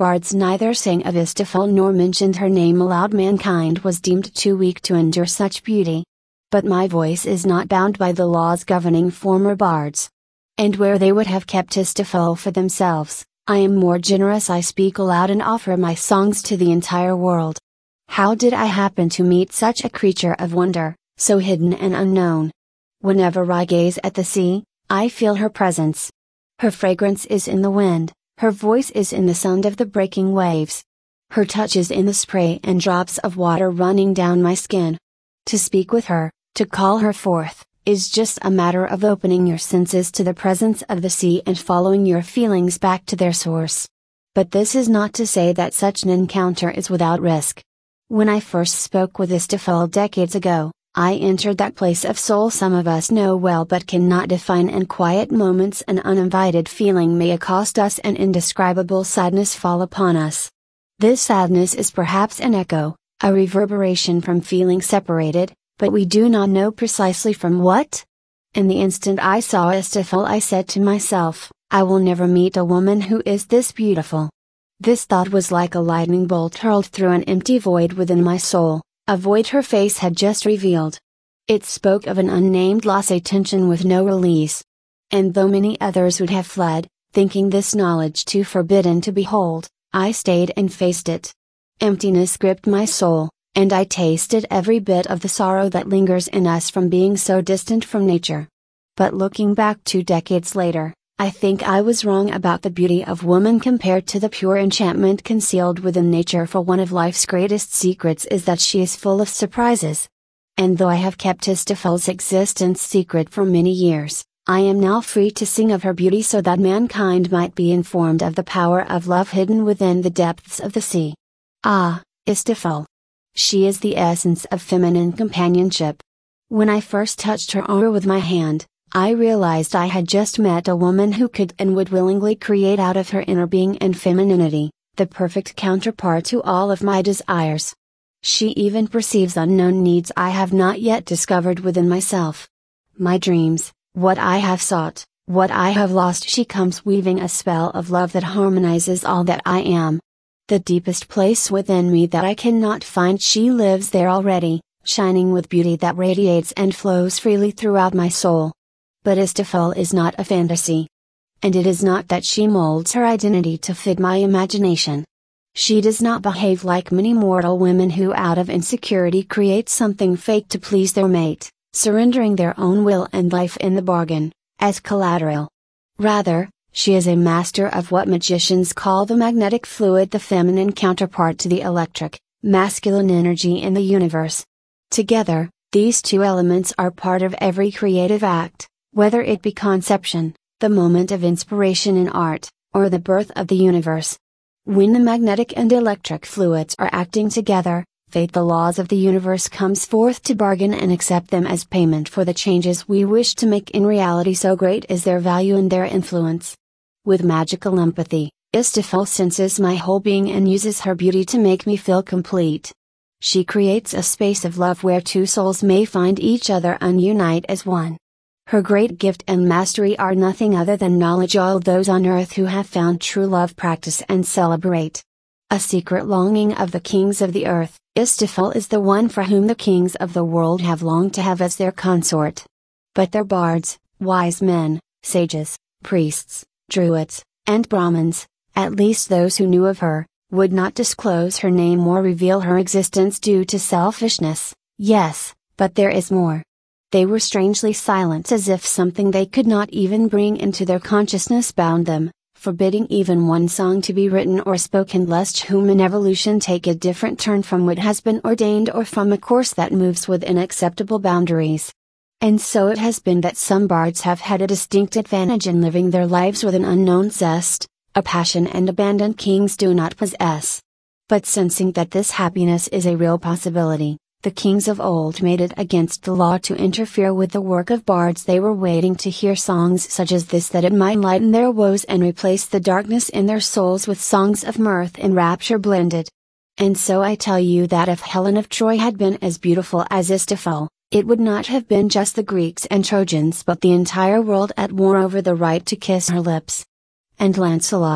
bards neither sang of Istophel nor mentioned her name aloud. Mankind was deemed too weak to endure such beauty. But my voice is not bound by the laws governing former bards. And where they would have kept Istophel for themselves, I am more generous. I speak aloud and offer my songs to the entire world. How did I happen to meet such a creature of wonder, so hidden and unknown? Whenever I gaze at the sea, I feel her presence. Her fragrance is in the wind, her voice is in the sound of the breaking waves. Her touch is in the spray and drops of water running down my skin. To speak with her, to call her forth, is just a matter of opening your senses to the presence of the sea and following your feelings back to their source. But this is not to say that such an encounter is without risk. When I first spoke with Istophel decades ago, I entered that place of soul some of us know well but cannot define. In quiet moments an uninvited feeling may accost us and indescribable sadness fall upon us. This sadness is perhaps an echo, a reverberation from feeling separated, but we do not know precisely from what. In the instant I saw Istophel I said to myself, I will never meet a woman who is this beautiful. This thought was like a lightning bolt hurled through an empty void within my soul, a void her face had just revealed. It spoke of an unnamed loss, a tension with no release. And though many others would have fled, thinking this knowledge too forbidden to behold, I stayed and faced it. Emptiness gripped my soul, and I tasted every bit of the sorrow that lingers in us from being so distant from nature. But looking back 2 decades later, I think I was wrong about the beauty of woman compared to the pure enchantment concealed within nature, for one of life's greatest secrets is that she is full of surprises. And though I have kept Istophel's existence secret for many years, I am now free to sing of her beauty so that mankind might be informed of the power of love hidden within the depths of the sea. Ah, Istophel! She is the essence of feminine companionship. When I first touched her arm with my hand, I realized I had just met a woman who could and would willingly create out of her inner being and femininity, the perfect counterpart to all of my desires. She even perceives unknown needs I have not yet discovered within myself. My dreams, what I have sought, what I have lost. She comes weaving a spell of love that harmonizes all that I am. The deepest place within me that I cannot find, she lives there already, shining with beauty that radiates and flows freely throughout my soul. But Istophel is not a fantasy. And it is not that she molds her identity to fit my imagination. She does not behave like many mortal women who out of insecurity create something fake to please their mate, surrendering their own will and life in the bargain, as collateral. Rather, she is a master of what magicians call the magnetic fluid, the feminine counterpart to the electric, masculine energy in the universe. Together, these two elements are part of every creative act, whether it be conception, the moment of inspiration in art, or the birth of the universe. When the magnetic and electric fluids are acting together, fate, the laws of the universe, comes forth to bargain and accept them as payment for the changes we wish to make in reality, so great is their value and their influence. With magical empathy, Istophel senses my whole being and uses her beauty to make me feel complete. She creates a space of love where two souls may find each other and unite as one. Her great gift and mastery are nothing other than knowledge. All those on earth who have found true love practice and celebrate. A secret longing of the kings of the earth, Istophel is the one for whom the kings of the world have longed to have as their consort. But their bards, wise men, sages, priests, druids, and Brahmins, at least those who knew of her, would not disclose her name or reveal her existence due to selfishness. Yes, but there is more. They were strangely silent, as if something they could not even bring into their consciousness bound them, forbidding even one song to be written or spoken, lest human evolution take a different turn from what has been ordained or from a course that moves within acceptable boundaries. And so it has been that some bards have had a distinct advantage in living their lives with an unknown zest, a passion and abandon kings do not possess. But sensing that this happiness is a real possibility, the kings of old made it against the law to interfere with the work of bards. They were waiting to hear songs such as this, that it might lighten their woes and replace the darkness in their souls with songs of mirth and rapture blended. And so I tell you that if Helen of Troy had been as beautiful as Istophel, it would not have been just the Greeks and Trojans but the entire world at war over the right to kiss her lips. And Lancelot,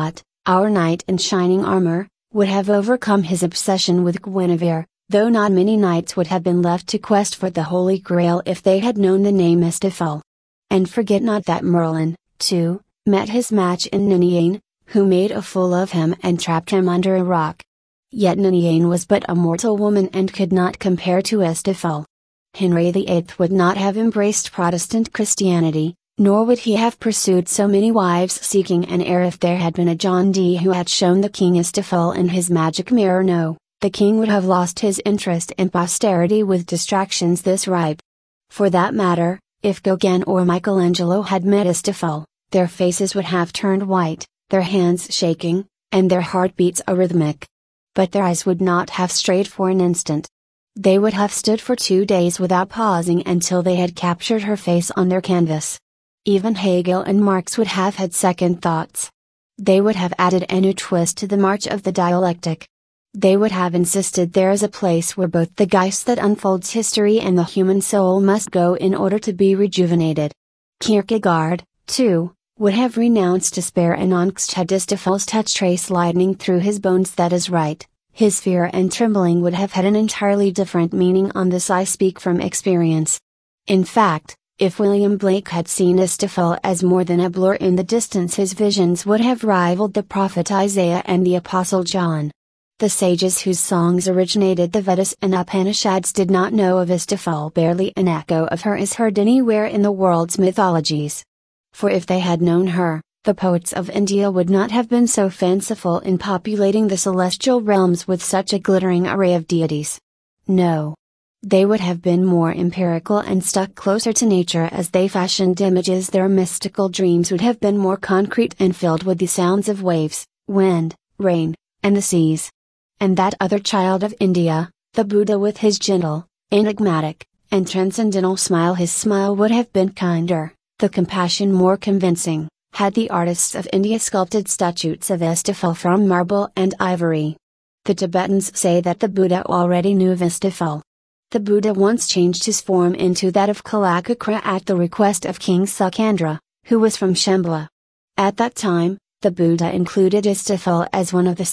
our knight in shining armor, would have overcome his obsession with Guinevere, though not many knights would have been left to quest for the Holy Grail if they had known the name Istefel. And forget not that Merlin, too, met his match in Niniane, who made a fool of him and trapped him under a rock. Yet Niniane was but a mortal woman and could not compare to Istefel. Henry VIII would not have embraced Protestant Christianity, nor would he have pursued so many wives seeking an heir if there had been a John Dee who had shown the king Istefel in his magic mirror. No, the king would have lost his interest in posterity with distractions this ripe. For that matter, if Gauguin or Michelangelo had met Istefel, their faces would have turned white, their hands shaking, and their heartbeats arrhythmic. But their eyes would not have strayed for an instant. They would have stood for 2 days without pausing until they had captured her face on their canvas. Even Hegel and Marx would have had second thoughts. They would have added a new twist to the march of the dialectic. They would have insisted there is a place where both the Geist that unfolds history and the human soul must go in order to be rejuvenated. Kierkegaard, too, would have renounced despair and angst had Istefel's touch trace lightning through his bones. That is right, his fear and trembling would have had an entirely different meaning on this. I speak from experience. In fact, if William Blake had seen Istefel as more than a blur in the distance, his visions would have rivaled the prophet Isaiah and the apostle John. The sages whose songs originated the Vedas and Upanishads did not know of Istefel. Barely an echo of her is heard anywhere in the world's mythologies. For if they had known her, the poets of India would not have been so fanciful in populating the celestial realms with such a glittering array of deities. No. They would have been more empirical and stuck closer to nature as they fashioned images. Their mystical dreams would have been more concrete and filled with the sounds of waves, wind, rain, and the seas. And that other child of India, the Buddha, with his gentle, enigmatic, and transcendental smile, his smile would have been kinder, the compassion more convincing, had the artists of India sculpted statues of Istefel from marble and ivory. The Tibetans say that the Buddha already knew of Istefel. The Buddha once changed his form into that of Kalakakra at the request of King Sukandra, who was from Shambhala. At that time, the Buddha included Istefel as one of the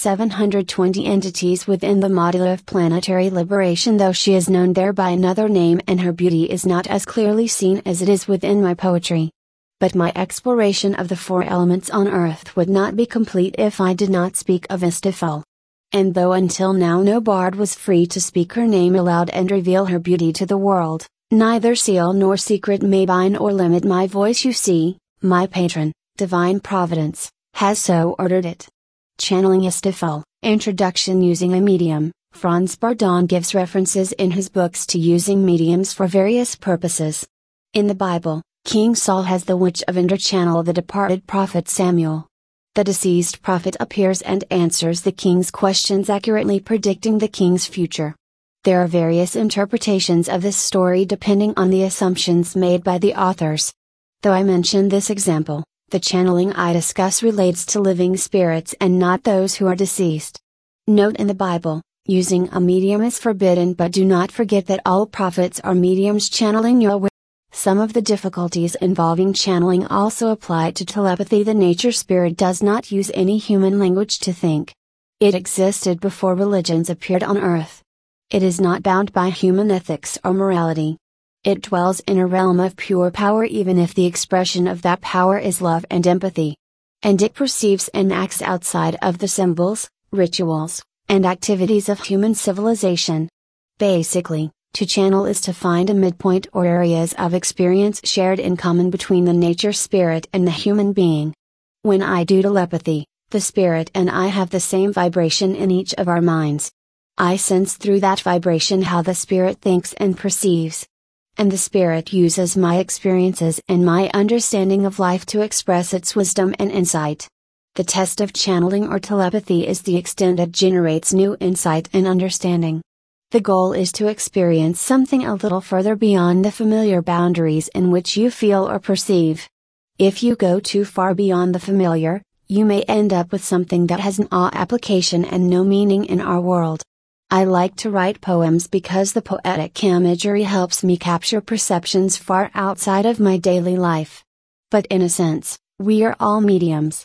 720 entities within the module of planetary liberation, though she is known there by another name and her beauty is not as clearly seen as it is within my poetry. But my exploration of the 4 elements on earth would not be complete if I did not speak of Istefel. And though until now no bard was free to speak her name aloud and reveal her beauty to the world, neither seal nor secret may bind or limit my voice. You see, my patron, Divine Providence, has so ordered it. Channeling Istefel, Introduction using a medium. Franz Bardon gives references in his books to using mediums for various purposes. In the Bible, King Saul has the witch of Endor channel the departed prophet Samuel. The deceased prophet appears and answers the king's questions, accurately predicting the king's future. There are various interpretations of this story depending on the assumptions made by the authors. Though I mention this example, the channeling I discuss relates to living spirits and not those who are deceased. Note: in the Bible, using a medium is forbidden, but do not forget that all prophets are mediums channeling your will. Some of the difficulties involving channeling also apply to telepathy. The nature spirit does not use any human language to think. It existed before religions appeared on earth. It is not bound by human ethics or morality. It dwells in a realm of pure power, even if the expression of that power is love and empathy. And it perceives and acts outside of the symbols, rituals, and activities of human civilization. Basically, to channel is to find a midpoint or areas of experience shared in common between the nature spirit and the human being. When I do telepathy, the spirit and I have the same vibration in each of our minds. I sense through that vibration how the spirit thinks and perceives. And the spirit uses my experiences and my understanding of life to express its wisdom and insight. The test of channeling or telepathy is the extent it generates new insight and understanding. The goal is to experience something a little further beyond the familiar boundaries in which you feel or perceive. If you go too far beyond the familiar, you may end up with something that has no application and no meaning in our world. I like to write poems because the poetic imagery helps me capture perceptions far outside of my daily life. But in a sense, we are all mediums.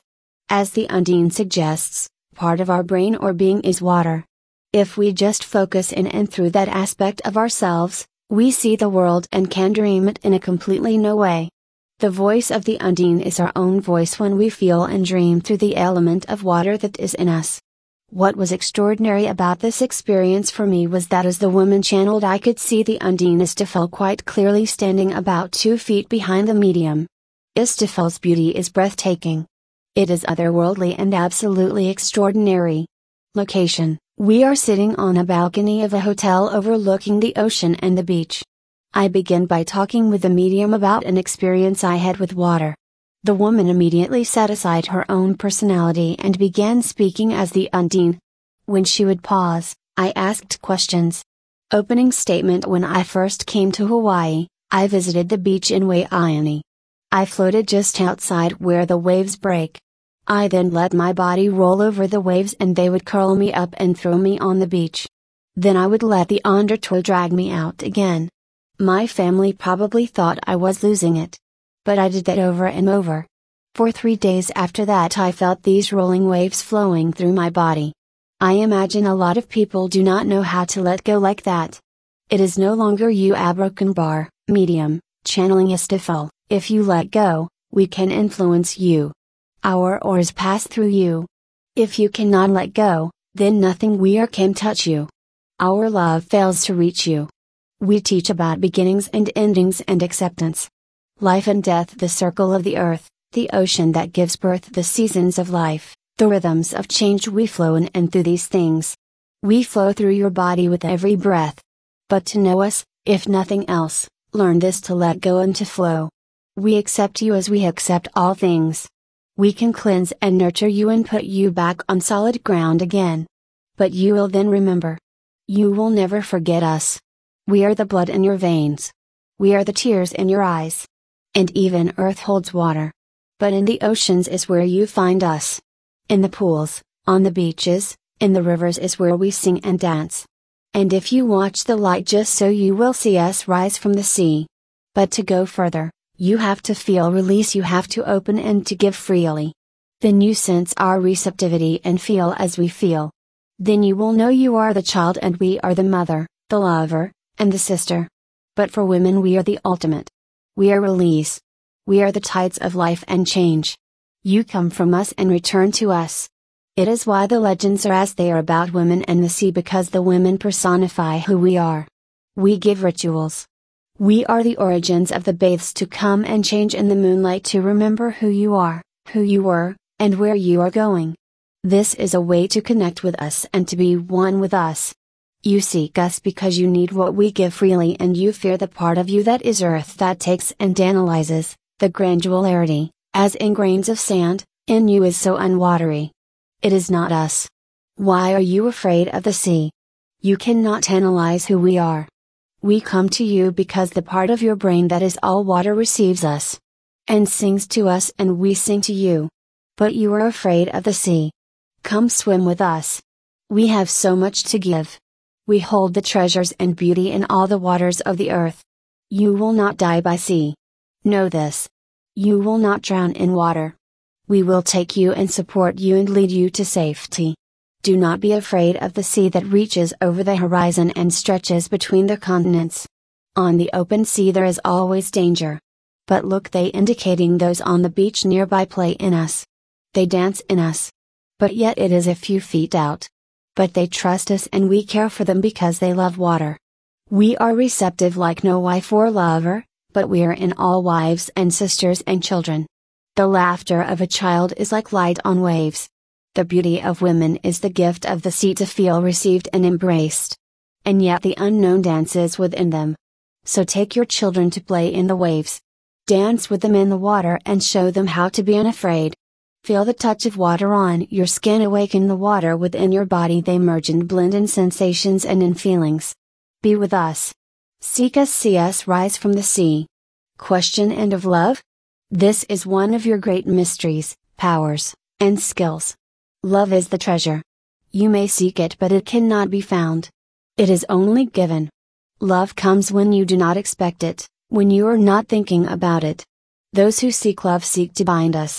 As the Undine suggests, part of our brain or being is water. If we just focus in and through that aspect of ourselves, we see the world and can dream it in a completely new way. The voice of the Undine is our own voice when we feel and dream through the element of water that is in us. What was extraordinary about this experience for me was that as the woman channeled, I could see the Undine Istefel quite clearly standing about 2 feet behind the medium. Istefel's beauty is breathtaking. It is otherworldly and absolutely extraordinary. Location: we are sitting on a balcony of a hotel overlooking the ocean and the beach. I begin by talking with the medium about an experience I had with water. The woman immediately set aside her own personality and began speaking as the Undine. When she would pause, I asked questions. Opening statement: when I first came to Hawaii, I visited the beach in Waianae. I floated just outside where the waves break. I then let my body roll over the waves and they would curl me up and throw me on the beach. Then I would let the undertow drag me out again. My family probably thought I was losing it. But I did that over and over. For 3 days after that I felt these rolling waves flowing through my body. I imagine a lot of people do not know how to let go like that. It is no longer you, Abrakanbar, medium, channeling Istefel. If you let go, we can influence you. Our auras pass through you. If you cannot let go, then nothing we are can touch you. Our love fails to reach you. We teach about beginnings and endings and acceptance. Life and death, the circle of the earth, the ocean that gives birth, the seasons of life, the rhythms of change. We flow in and through these things. We flow through your body with every breath. But to know us, if nothing else, learn this: to let go and to flow. We accept you as we accept all things. We can cleanse and nurture you and put you back on solid ground again. But you will then remember. You will never forget us. We are the blood in your veins. We are the tears in your eyes. And even earth holds water. But in the oceans is where you find us. In the pools, on the beaches, in the rivers is where we sing and dance. And if you watch the light just so, you will see us rise from the sea. But to go further, you have to feel release, you have to open and to give freely. Then you sense our receptivity and feel as we feel. Then you will know you are the child and we are the mother, the lover, and the sister. But for women we are the ultimate. We are release. We are the tides of life and change. You come from us and return to us. It is why the legends are as they are about women and the sea, because the women personify who we are. We give rituals. We are the origins of the baths to come and change in the moonlight, to remember who you are, who you were, and where you are going. This is a way to connect with us and to be one with us. You seek us because you need what we give freely, and you fear the part of you that is earth, that takes and analyzes. The granularity, as in grains of sand, in you is so unwatery. It is not us. Why are you afraid of the sea? You cannot analyze who we are. We come to you because the part of your brain that is all water receives us. And sings to us, and we sing to you. But you are afraid of the sea. Come swim with us. We have so much to give. We hold the treasures and beauty in all the waters of the earth. You will not die by sea. Know this. You will not drown in water. We will take you and support you and lead you to safety. Do not be afraid of the sea that reaches over the horizon and stretches between the continents. On the open sea there is always danger. But look, they indicating those on the beach nearby play in us. They dance in us. But yet it is a few feet out. But they trust us and we care for them because they love water. We are receptive like no wife or lover, but we are in all wives and sisters and children. The laughter of a child is like light on waves. The beauty of women is the gift of the sea, to feel received and embraced. And yet the unknown dances within them. So take your children to play in the waves. Dance with them in the water and show them how to be unafraid. Feel the touch of water on your skin, awaken the water within your body. They merge and blend in sensations and in feelings. Be with us. Seek us, see us rise from the sea. Question: and of love? This is one of your great mysteries, powers, and skills. Love is the treasure. You may seek it, but it cannot be found. It is only given. Love comes when you do not expect it, when you are not thinking about it. Those who seek love seek to bind us.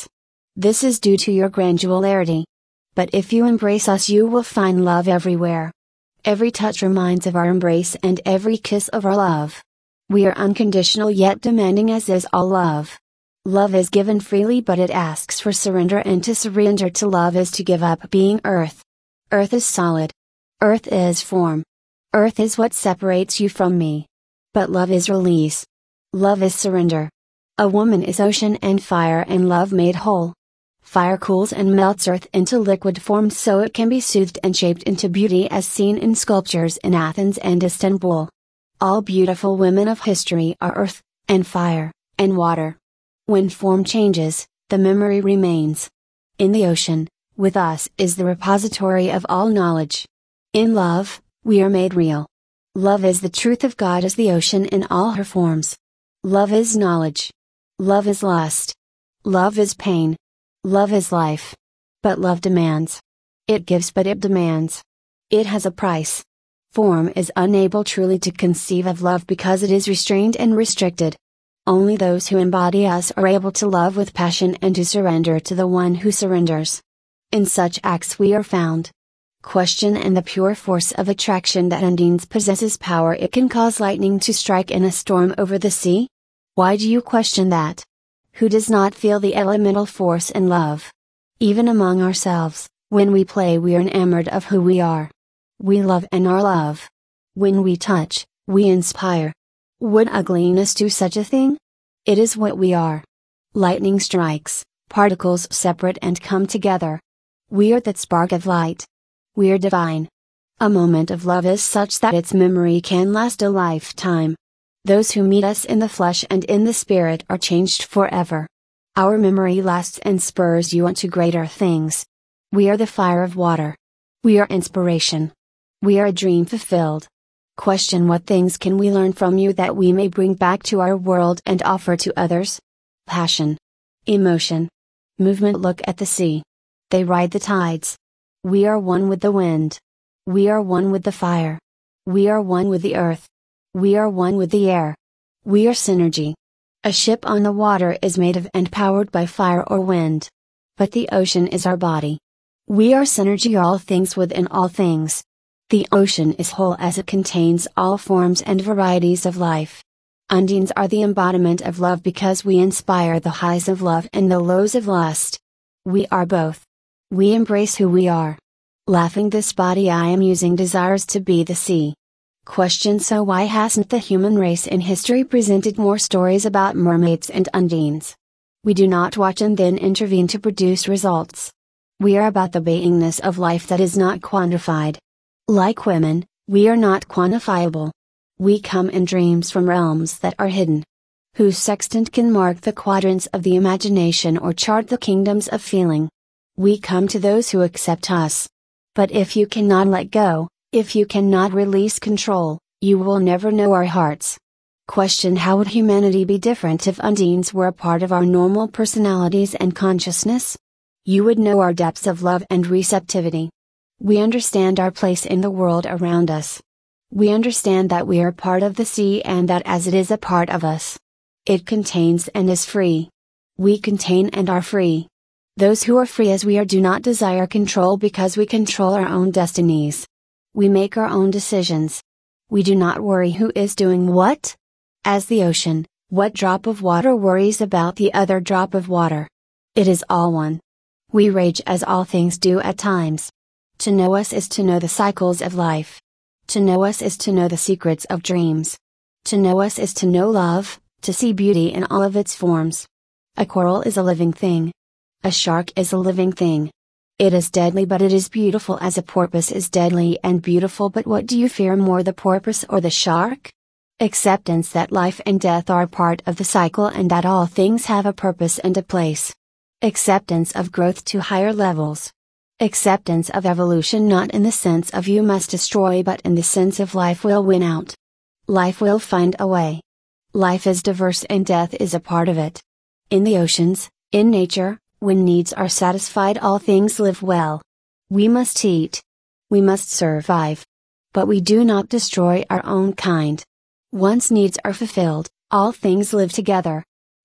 This is due to your granularity. But if you embrace us, you will find love everywhere. Every touch reminds of our embrace and every kiss of our love. We are unconditional yet demanding, as is all love. Love is given freely, but it asks for surrender, and to surrender to love is to give up being earth. Earth is solid. Earth is form. Earth is what separates you from me. But love is release. Love is surrender. A woman is ocean and fire and love made whole. Fire cools and melts earth into liquid form so it can be soothed and shaped into beauty, as seen in sculptures in Athens and Istanbul. All beautiful women of history are earth, and fire, and water. When form changes, the memory remains. In the ocean, with us is the repository of all knowledge. In love, we are made real. Love is the truth of God as the ocean in all her forms. Love is knowledge. Love is lust. Love is pain. Love is life. But love demands. It gives, but it demands. It has a price. Form is unable truly to conceive of love because it is restrained and restricted. Only those who embody us are able to love with passion and to surrender to the one who surrenders. In such acts we are found. Question: and the pure force of attraction that Undines possesses power it can cause lightning to strike in a storm over the sea? Why do you question that? Who does not feel the elemental force in love? Even among ourselves, when we play we are enamored of who we are. We love and are love. When we touch, we inspire. Would ugliness do such a thing? It is what we are. Lightning strikes, particles separate and come together. We are that spark of light. We are divine. A moment of love is such that its memory can last a lifetime. Those who meet us in the flesh and in the spirit are changed forever. Our memory lasts and spurs you on to greater things. We are the fire of water. We are inspiration. We are a dream fulfilled. Question: what things can we learn from you that we may bring back to our world and offer to others? Passion. Emotion. Movement. Look at the sea. They ride the tides. We are one with the wind. We are one with the fire. We are one with the earth. We are one with the air. We are synergy. A ship on the water is made of and powered by fire or wind. But the ocean is our body. We are synergy, all things within all things. The ocean is whole as it contains all forms and varieties of life. Undines are the embodiment of love because we inspire the highs of love and the lows of lust. We are both. We embrace who we are. Laughing, this body I am using desires to be the sea. Question: so why hasn't the human race in history presented more stories about mermaids and undines? We do not watch and then intervene to produce results. We are about the beingness of life that is not quantified. Like women, we are not quantifiable. We come in dreams from realms that are hidden. Whose sextant can mark the quadrants of the imagination or chart the kingdoms of feeling? We come to those who accept us. But if you cannot let go, if you cannot release control, you will never know our hearts. Question: how would humanity be different if undines were a part of our normal personalities and consciousness? You would know our depths of love and receptivity. We understand our place in the world around us. We understand that we are part of the sea and that as it is a part of us, it contains and is free. We contain and are free. Those who are free as we are do not desire control because we control our own destinies. We make our own decisions. We do not worry who is doing what. As the ocean, what drop of water worries about the other drop of water? It is all one. We rage as all things do at times. To know us is to know the cycles of life. To know us is to know the secrets of dreams. To know us is to know love, to see beauty in all of its forms. A coral is a living thing. A shark is a living thing. It is deadly but it is beautiful as a porpoise is deadly and beautiful. But what do you fear more, the porpoise or the shark? Acceptance that life and death are part of the cycle and that all things have a purpose and a place. Acceptance of growth to higher levels. Acceptance of evolution, not in the sense of you must destroy but in the sense of life will win out. Life will find a way. Life is diverse and death is a part of it. In the oceans, in nature, when needs are satisfied all things live well. We must eat. We must survive. But we do not destroy our own kind. Once needs are fulfilled, all things live together.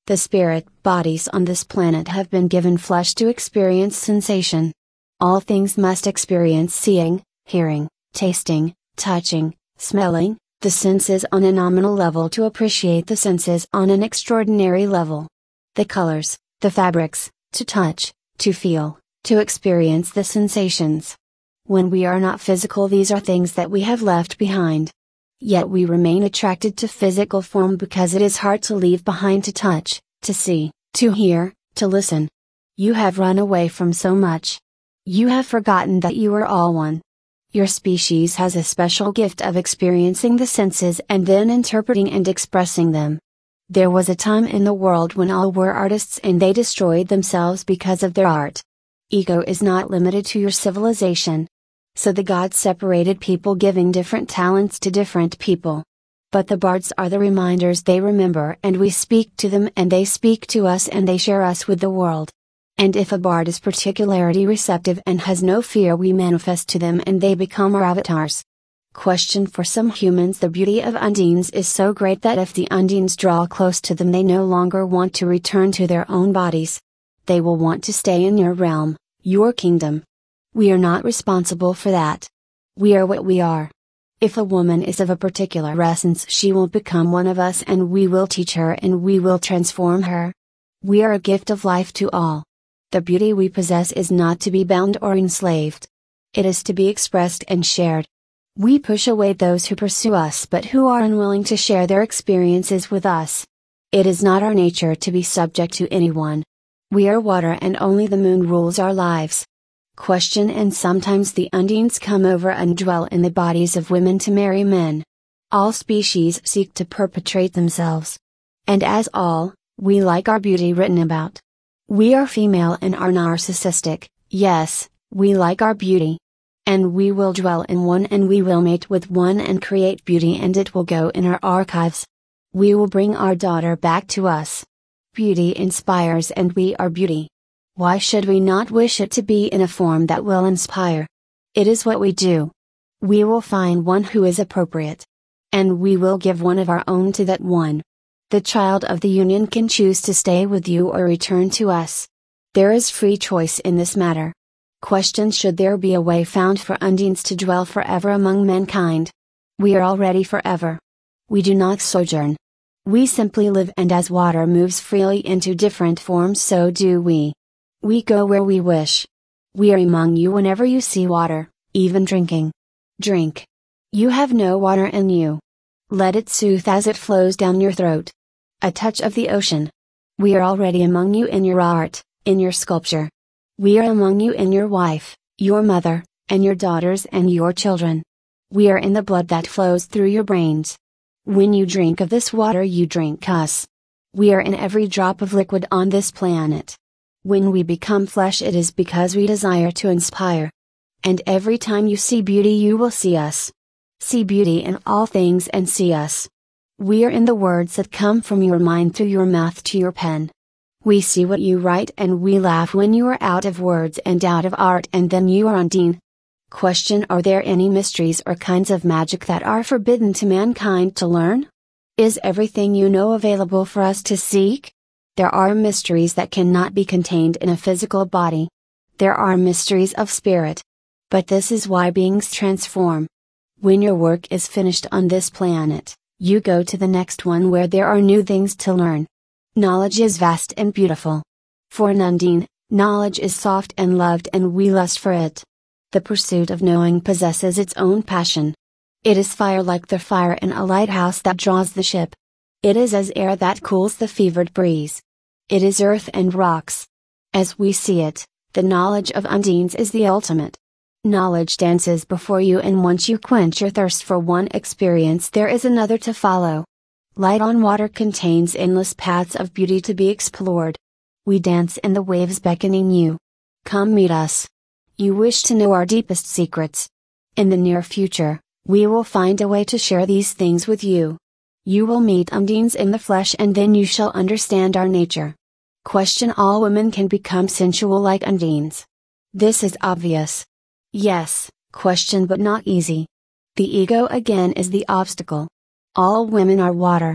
The spirit bodies on this planet have been given flesh to experience sensation. All things must experience seeing, hearing, tasting, touching, smelling, the senses on a nominal level to appreciate the senses on an extraordinary level. The colors, the fabrics, to touch, to feel, to experience the sensations. When we are not physical, these are things that we have left behind. Yet we remain attracted to physical form because it is hard to leave behind to touch, to see, to hear, to listen. You have run away from so much. You have forgotten that you are all one. Your species has a special gift of experiencing the senses and then interpreting and expressing them. There was a time in the world when all were artists and they destroyed themselves because of their art. Ego is not limited to your civilization. So the gods separated people, giving different talents to different people. But the bards are the reminders they remember, and we speak to them and they speak to us and they share us with the world. And if a bard is particularly receptive and has no fear, we manifest to them and they become our avatars. Question: for some humans, the beauty of Undines is so great that if the Undines draw close to them, they no longer want to return to their own bodies. They will want to stay in your realm, your kingdom. We are not responsible for that. We are what we are. If a woman is of a particular essence, she will become one of us and we will teach her and we will transform her. We are a gift of life to all. The beauty we possess is not to be bound or enslaved. It is to be expressed and shared. We push away those who pursue us but who are unwilling to share their experiences with us. It is not our nature to be subject to anyone. We are water and only the moon rules our lives. Question: and sometimes the Undines come over and dwell in the bodies of women to marry men. All species seek to perpetuate themselves. And as all, we like our beauty written about. We are female and are narcissistic, yes, we like our beauty. And we will dwell in one and we will mate with one and create beauty and it will go in our archives. We will bring our daughter back to us. Beauty inspires and we are beauty. Why should we not wish it to be in a form that will inspire? It is what we do. We will find one who is appropriate. And we will give one of our own to that one. The child of the union can choose to stay with you or return to us. There is free choice in this matter. Question: should there be a way found for Undines to dwell forever among mankind? We are already forever. We do not sojourn. We simply live, and as water moves freely into different forms, so do we. We go where we wish. We are among you whenever you see water, even drinking. Drink. You have no water in you. Let it soothe as it flows down your throat. A touch of the ocean. We are already among you in your art, in your sculpture. We are among you in your wife, your mother, and your daughters and your children. We are in the blood that flows through your brains. When you drink of this water, you drink us. We are in every drop of liquid on this planet. When we become flesh, it is because we desire to inspire. And every time you see beauty, you will see us. See beauty in all things and see us. We are in the words that come from your mind through your mouth to your pen. We see what you write and we laugh when you are out of words and out of art, and then you are Undine. Question: are there any mysteries or kinds of magic that are forbidden to mankind to learn? Is everything you know available for us to seek? There are mysteries that cannot be contained in a physical body. There are mysteries of spirit. But this is why beings transform. When your work is finished on this planet, you go to the next one where there are new things to learn. Knowledge is vast and beautiful. For an Undine, knowledge is soft and loved and we lust for it. The pursuit of knowing possesses its own passion. It is fire like the fire in a lighthouse that draws the ship. It is as air that cools the fevered breeze. It is earth and rocks. As we see it, the knowledge of Undines is the ultimate. Knowledge dances before you, and once you quench your thirst for one experience, there is another to follow. Light on water contains endless paths of beauty to be explored. We dance in the waves beckoning you. Come meet us. You wish to know our deepest secrets. In the near future, we will find a way to share these things with you. You will meet Undines in the flesh and then you shall understand our nature. Question: all women can become sensual like Undines? This is obvious. Yes. Question: but not easy. The ego again is the obstacle. All women are water.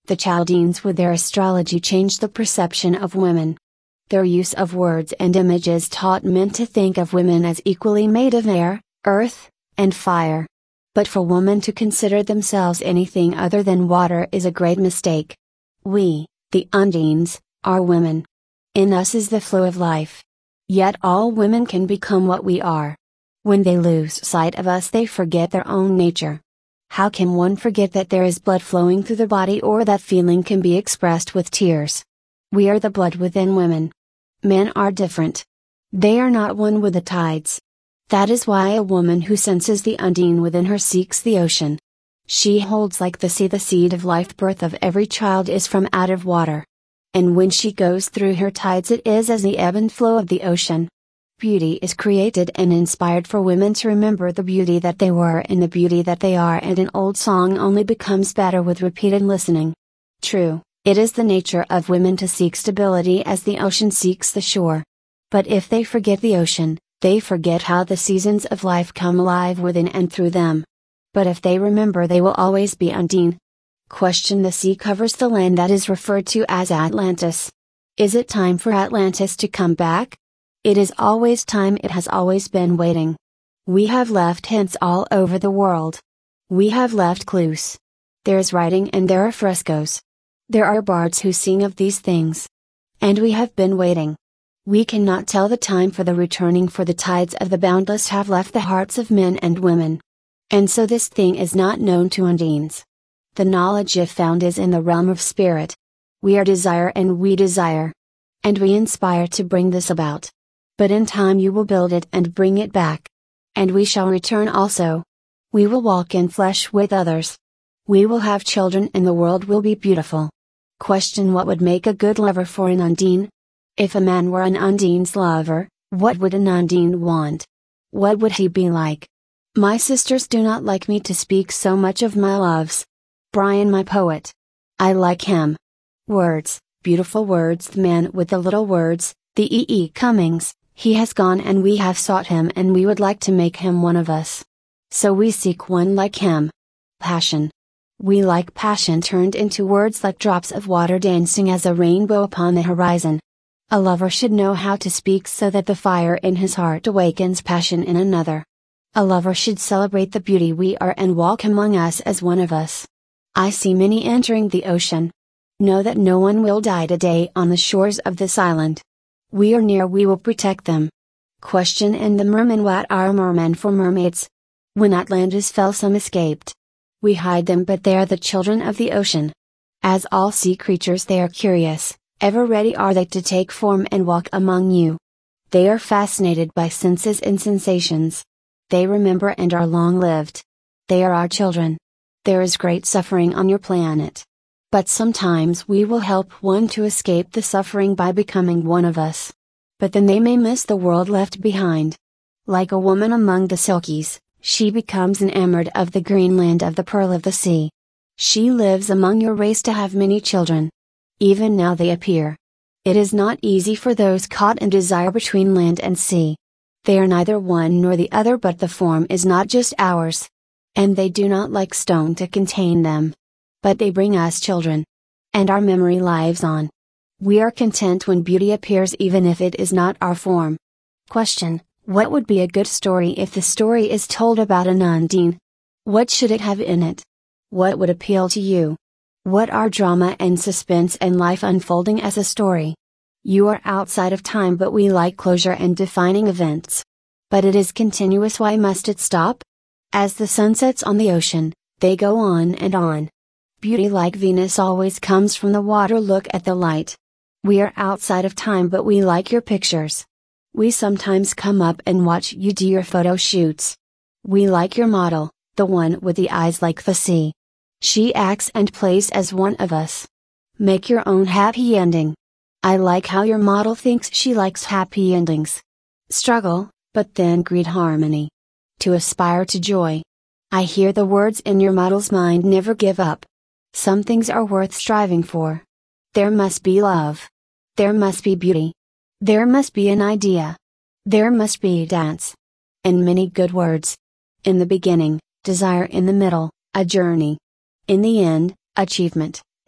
The Chaldeans with their astrology changed the perception of women. Their use of words and images taught men to think of women as equally made of air, earth, and fire. But for women to consider themselves anything other than water is a great mistake. We, the Undines, are women. In us is the flow of life. Yet all women can become what we are. When they lose sight of us, they forget their own nature. How can one forget that there is blood flowing through the body, or that feeling can be expressed with tears? We are the blood within women. Men are different. They are not one with the tides. That is why a woman who senses the Undine within her seeks the ocean. She holds like the sea the seed of life. Birth of every child is from out of water. And when she goes through her tides, it is as the ebb and flow of the ocean. Beauty is created and inspired for women to remember the beauty that they were and the beauty that they are, and an old song only becomes better with repeated listening. True, it is the nature of women to seek stability as the ocean seeks the shore. But if they forget the ocean, they forget how the seasons of life come alive within and through them. But if they remember, they will always be Undine. Question: the sea covers the land that is referred to as Atlantis. Is it time for Atlantis to come back? It is always time. It has always been waiting. We have left hints all over the world. We have left clues. There is writing and there are frescoes. There are bards who sing of these things. And we have been waiting. We cannot tell the time for the returning, for the tides of the boundless have left the hearts of men and women. And so this thing is not known to Undines. The knowledge if found is in the realm of spirit. We are desire and we desire. And we inspire to bring this about. But in time you will build it and bring it back. And we shall return also. We will walk in flesh with others. We will have children and the world will be beautiful. Question: what would make a good lover for an Undine? If a man were an Undine's lover, what would an Undine want? What would he be like? My sisters do not like me to speak so much of my loves. Brian, my poet. I like him. Words, beautiful words. The man with the little words, the E.E. Cummings, he has gone and we have sought him and we would like to make him one of us. So we seek one like him. Passion. We like passion turned into words like drops of water dancing as a rainbow upon the horizon. A lover should know how to speak so that the fire in his heart awakens passion in another. A lover should celebrate the beauty we are and walk among us as one of us. I see many entering the ocean. Know that no one will die today on the shores of this island. We are near, we will protect them. Question: and the mermen, what are mermen for mermaids? When Atlantis fell, some escaped. We hide them, but they are the children of the ocean. As all sea creatures, they are curious, ever ready are they to take form and walk among you. They are fascinated by senses and sensations. They remember and are long-lived. They are our children. There is great suffering on your planet. But sometimes we will help one to escape the suffering by becoming one of us. But then they may miss the world left behind. Like a woman among the Silkies, she becomes enamored of the green land of the pearl of the sea. She lives among your race to have many children. Even now they appear. It is not easy for those caught in desire between land and sea. They are neither one nor the other, but the form is not just ours. And they do not like stone to contain them. But they bring us children. And our memory lives on. We are content when beauty appears even if it is not our form. Question: what would be a good story if the story is told about an Undine? What should it have in it? What would appeal to you? What are drama and suspense and life unfolding as a story? You are outside of time, but we like closure and defining events. But it is continuous, why must it stop? As the sun sets on the ocean, they go on and on. Beauty like Venus always comes from the water, look at the light. We are outside of time, but we like your pictures. We sometimes come up and watch you do your photo shoots. We like your model, the one with the eyes like the sea. She acts and plays as one of us. Make your own happy ending. I like how your model thinks she likes happy endings. Struggle, but then greet harmony. To aspire to joy. I hear the words in your model's mind, never give up. Some things are worth striving for. There must be love. There must be beauty. There must be an idea. There must be dance. And many good words. In the beginning, desire; in the middle, a journey. In the end, achievement.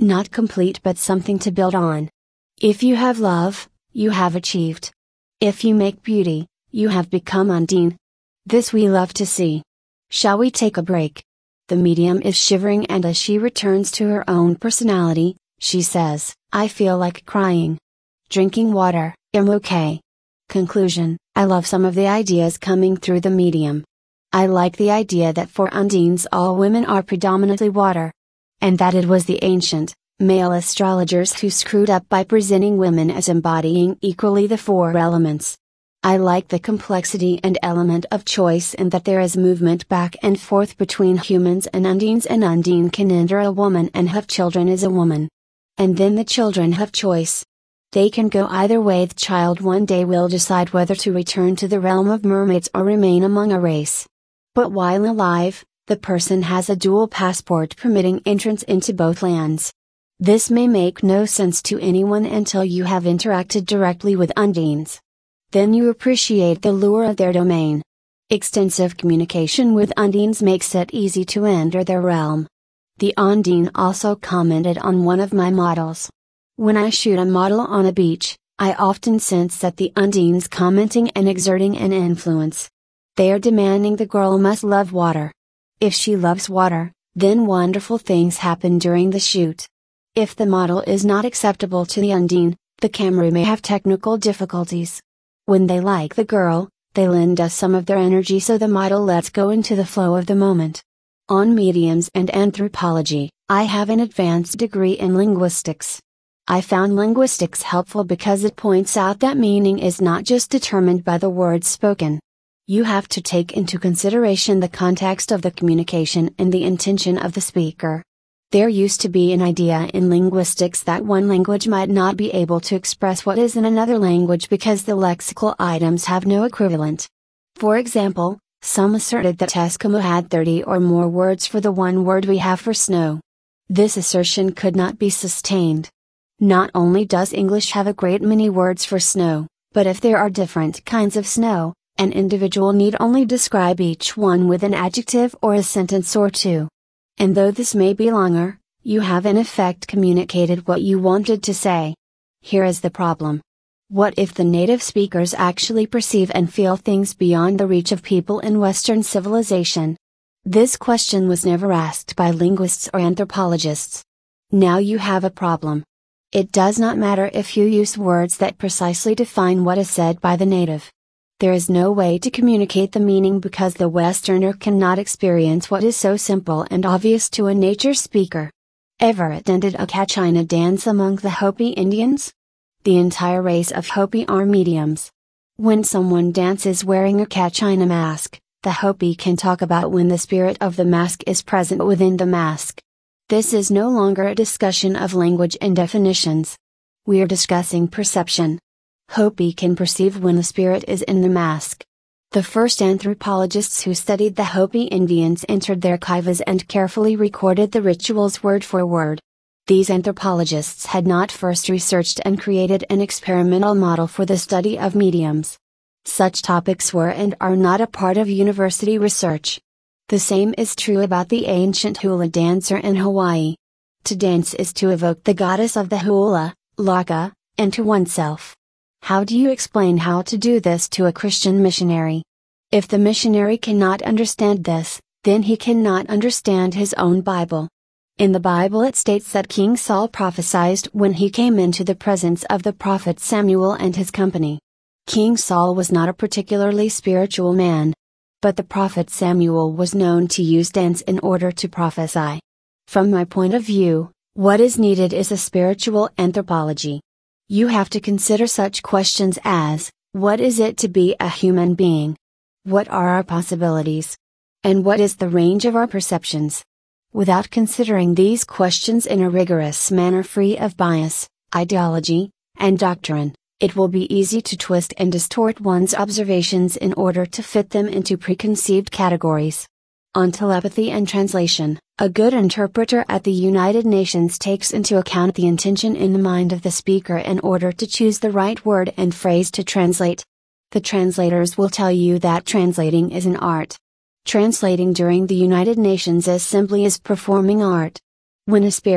Not complete but something to build on. If you have love, you have achieved. If you make beauty, you have become Undine. This we love to see. Shall we take a break? The medium is shivering, and as she returns to her own personality, she says, I feel like crying. Drinking water, I'm okay. Conclusion, I love some of the ideas coming through the medium. I like the idea that for Undines all women are predominantly water. And that it was the ancient, male astrologers who screwed up by presenting women as embodying equally the four elements. I like the complexity and element of choice, and that there is movement back and forth between humans and Undines, and Undine can enter a woman and have children as a woman. And then the children have choice. They can go either way. The child one day will decide whether to return to the realm of mermaids or remain among a race. But while alive, the person has a dual passport permitting entrance into both lands. This may make no sense to anyone until you have interacted directly with Undines. Then you appreciate the lure of their domain. Extensive communication with Undines makes it easy to enter their realm. The Undine also commented on one of my models. When I shoot a model on a beach, I often sense that the Undine's commenting and exerting an influence. They are demanding the girl must love water. If she loves water, then wonderful things happen during the shoot. If the model is not acceptable to the Undine, the camera may have technical difficulties. When they like the girl, they lend us some of their energy so the model lets go into the flow of the moment. On mediums and anthropology, I have an advanced degree in linguistics. I found linguistics helpful because it points out that meaning is not just determined by the words spoken. You have to take into consideration the context of the communication and the intention of the speaker. There used to be an idea in linguistics that one language might not be able to express what is in another language because the lexical items have no equivalent. For example, some asserted that Eskimo had 30 or more words for the one word we have for snow. This assertion could not be sustained. Not only does English have a great many words for snow, but if there are different kinds of snow, an individual need only describe each one with an adjective or a sentence or two. And though this may be longer, you have in effect communicated what you wanted to say. Here is the problem. What if the native speakers actually perceive and feel things beyond the reach of people in Western civilization? This question was never asked by linguists or anthropologists. Now you have a problem. It does not matter if you use words that precisely define what is said by the native. There is no way to communicate the meaning because the Westerner cannot experience what is so simple and obvious to a nature speaker. Ever attended a Kachina dance among the Hopi Indians? The entire race of Hopi are mediums. When someone dances wearing a Kachina mask, the Hopi can talk about when the spirit of the mask is present within the mask. This is no longer a discussion of language and definitions. We are discussing perception. Hopi can perceive when the spirit is in the mask. The first anthropologists who studied the Hopi Indians entered their kivas and carefully recorded the rituals word for word. These anthropologists had not first researched and created an experimental model for the study of mediums. Such topics were and are not a part of university research. The same is true about the ancient hula dancer in Hawaii. To dance is to evoke the goddess of the hula, Laka, into oneself. How do you explain how to do this to a Christian missionary? If the missionary cannot understand this, then he cannot understand his own Bible. In the Bible it states that King Saul prophesied when he came into the presence of the prophet Samuel and his company. King Saul was not a particularly spiritual man. But the prophet Samuel was known to use dance in order to prophesy. From my point of view, what is needed is a spiritual anthropology. You have to consider such questions as, what is it to be a human being? What are our possibilities? And what is the range of our perceptions? Without considering these questions in a rigorous manner free of bias, ideology, and doctrine, it will be easy to twist and distort one's observations in order to fit them into preconceived categories. On telepathy and translation, a good interpreter at the United Nations takes into account the intention in the mind of the speaker in order to choose the right word and phrase to translate. The translators will tell you that translating is an art. Translating during the United Nations is simply as performing art. When a spirit,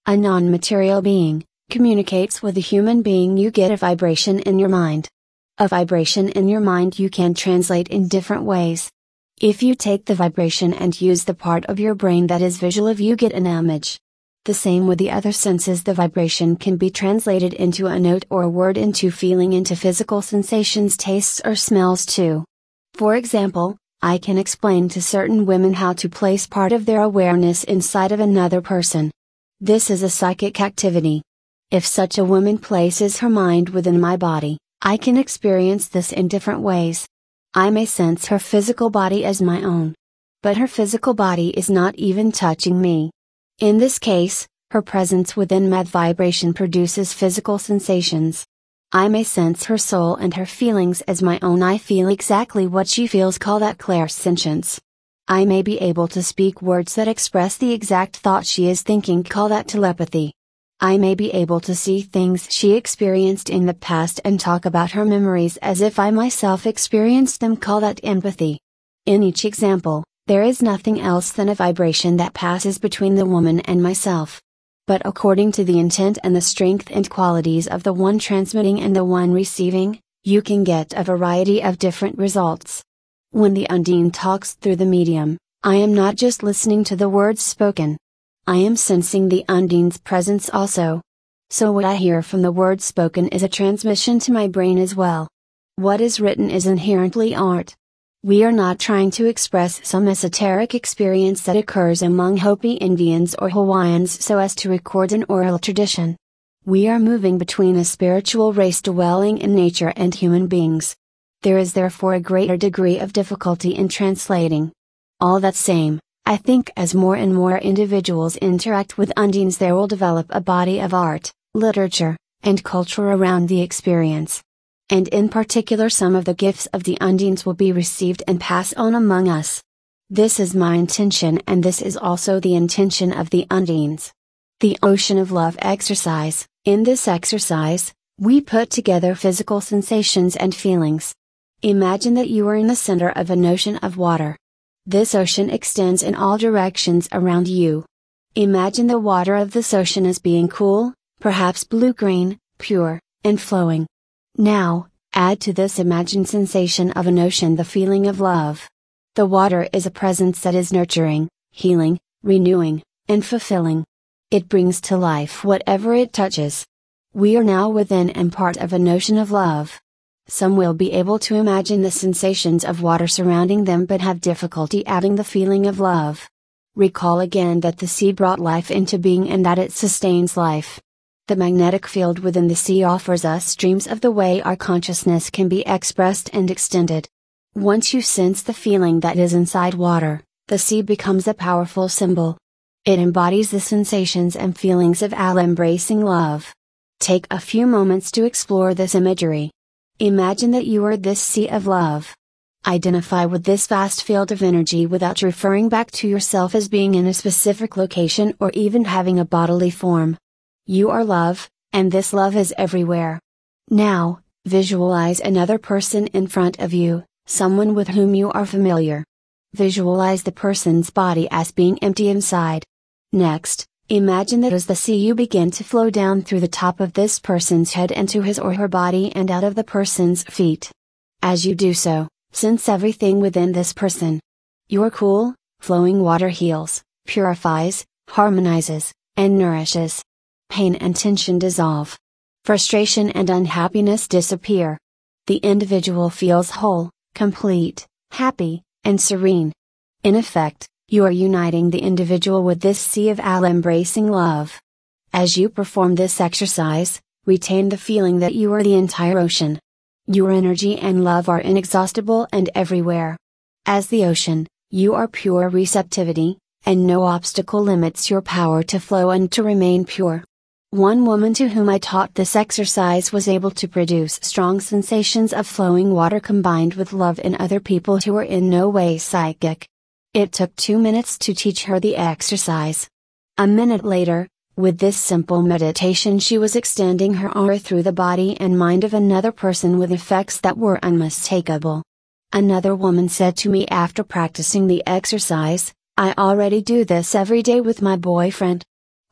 A non-material being communicates with a human being. You get a vibration in your mind. A vibration in your mind you can translate in different ways. If you take the vibration and use the part of your brain that is visual, you get an image. The same with the other senses. The vibration can be translated into a note or a word, into feeling, into physical sensations, tastes or smells too. For example, I can explain to certain women how to place part of their awareness inside of another person. This is a psychic activity. If such a woman places her mind within my body, I can experience this in different ways. I may sense her physical body as my own. But her physical body is not even touching me. In this case, her presence within my vibration produces physical sensations. I may sense her soul and her feelings as my own. I feel exactly what she feels. Call that clairsentience. I may be able to speak words that express the exact thought she is thinking. Call that telepathy. I may be able to see things she experienced in the past and talk about her memories as if I myself experienced them. Call that empathy. In each example, there is nothing else than a vibration that passes between the woman and myself. But according to the intent and the strength and qualities of the one transmitting and the one receiving, you can get a variety of different results. When the Undine talks through the medium, I am not just listening to the words spoken. I am sensing the Undine's presence also. So what I hear from the words spoken is a transmission to my brain as well. What is written is inherently art. We are not trying to express some esoteric experience that occurs among Hopi Indians or Hawaiians so as to record an oral tradition. We are moving between a spiritual race dwelling in nature and human beings. There is therefore a greater degree of difficulty in translating. All that same, I think as more and more individuals interact with Undines, there will develop a body of art, literature, and culture around the experience. And in particular, some of the gifts of the Undines will be received and passed on among us. This is my intention, and this is also the intention of the Undines. The Ocean of Love exercise. In this exercise, we put together physical sensations and feelings. Imagine that you are in the center of an ocean of water. This ocean extends in all directions around you. Imagine the water of this ocean as being cool, perhaps blue-green, pure, and flowing. Now, add to this imagined sensation of an ocean the feeling of love. The water is a presence that is nurturing, healing, renewing, and fulfilling. It brings to life whatever it touches. We are now within and part of an ocean of love. Some will be able to imagine the sensations of water surrounding them but have difficulty adding the feeling of love. Recall again that the sea brought life into being and that it sustains life. The magnetic field within the sea offers us dreams of the way our consciousness can be expressed and extended. Once you sense the feeling that is inside water, the sea becomes a powerful symbol. It embodies the sensations and feelings of all-embracing love. Take a few moments to explore this imagery. Imagine that you are this sea of love. Identify with this vast field of energy without referring back to yourself as being in a specific location or even having a bodily form. You are love, and this love is everywhere. Now, visualize another person in front of you, someone with whom you are familiar. Visualize the person's body as being empty inside. Next, imagine that as the sea you begin to flow down through the top of this person's head into his or her body and out of the person's feet. As you do so, sense everything within this person. Your cool, flowing water heals, purifies, harmonizes, and nourishes. Pain and tension dissolve. Frustration and unhappiness disappear. The individual feels whole, complete, happy, and serene. In effect, you are uniting the individual with this sea of all-embracing love. As you perform this exercise, retain the feeling that you are the entire ocean. Your energy and love are inexhaustible and everywhere. As the ocean, you are pure receptivity, and no obstacle limits your power to flow and to remain pure. One woman to whom I taught this exercise was able to produce strong sensations of flowing water combined with love in other people who were in no way psychic. It took 2 minutes to teach her the exercise. A minute later, with this simple meditation, she was extending her aura through the body and mind of another person with effects that were unmistakable. Another woman said to me after practicing the exercise, "I already do this every day with my boyfriend.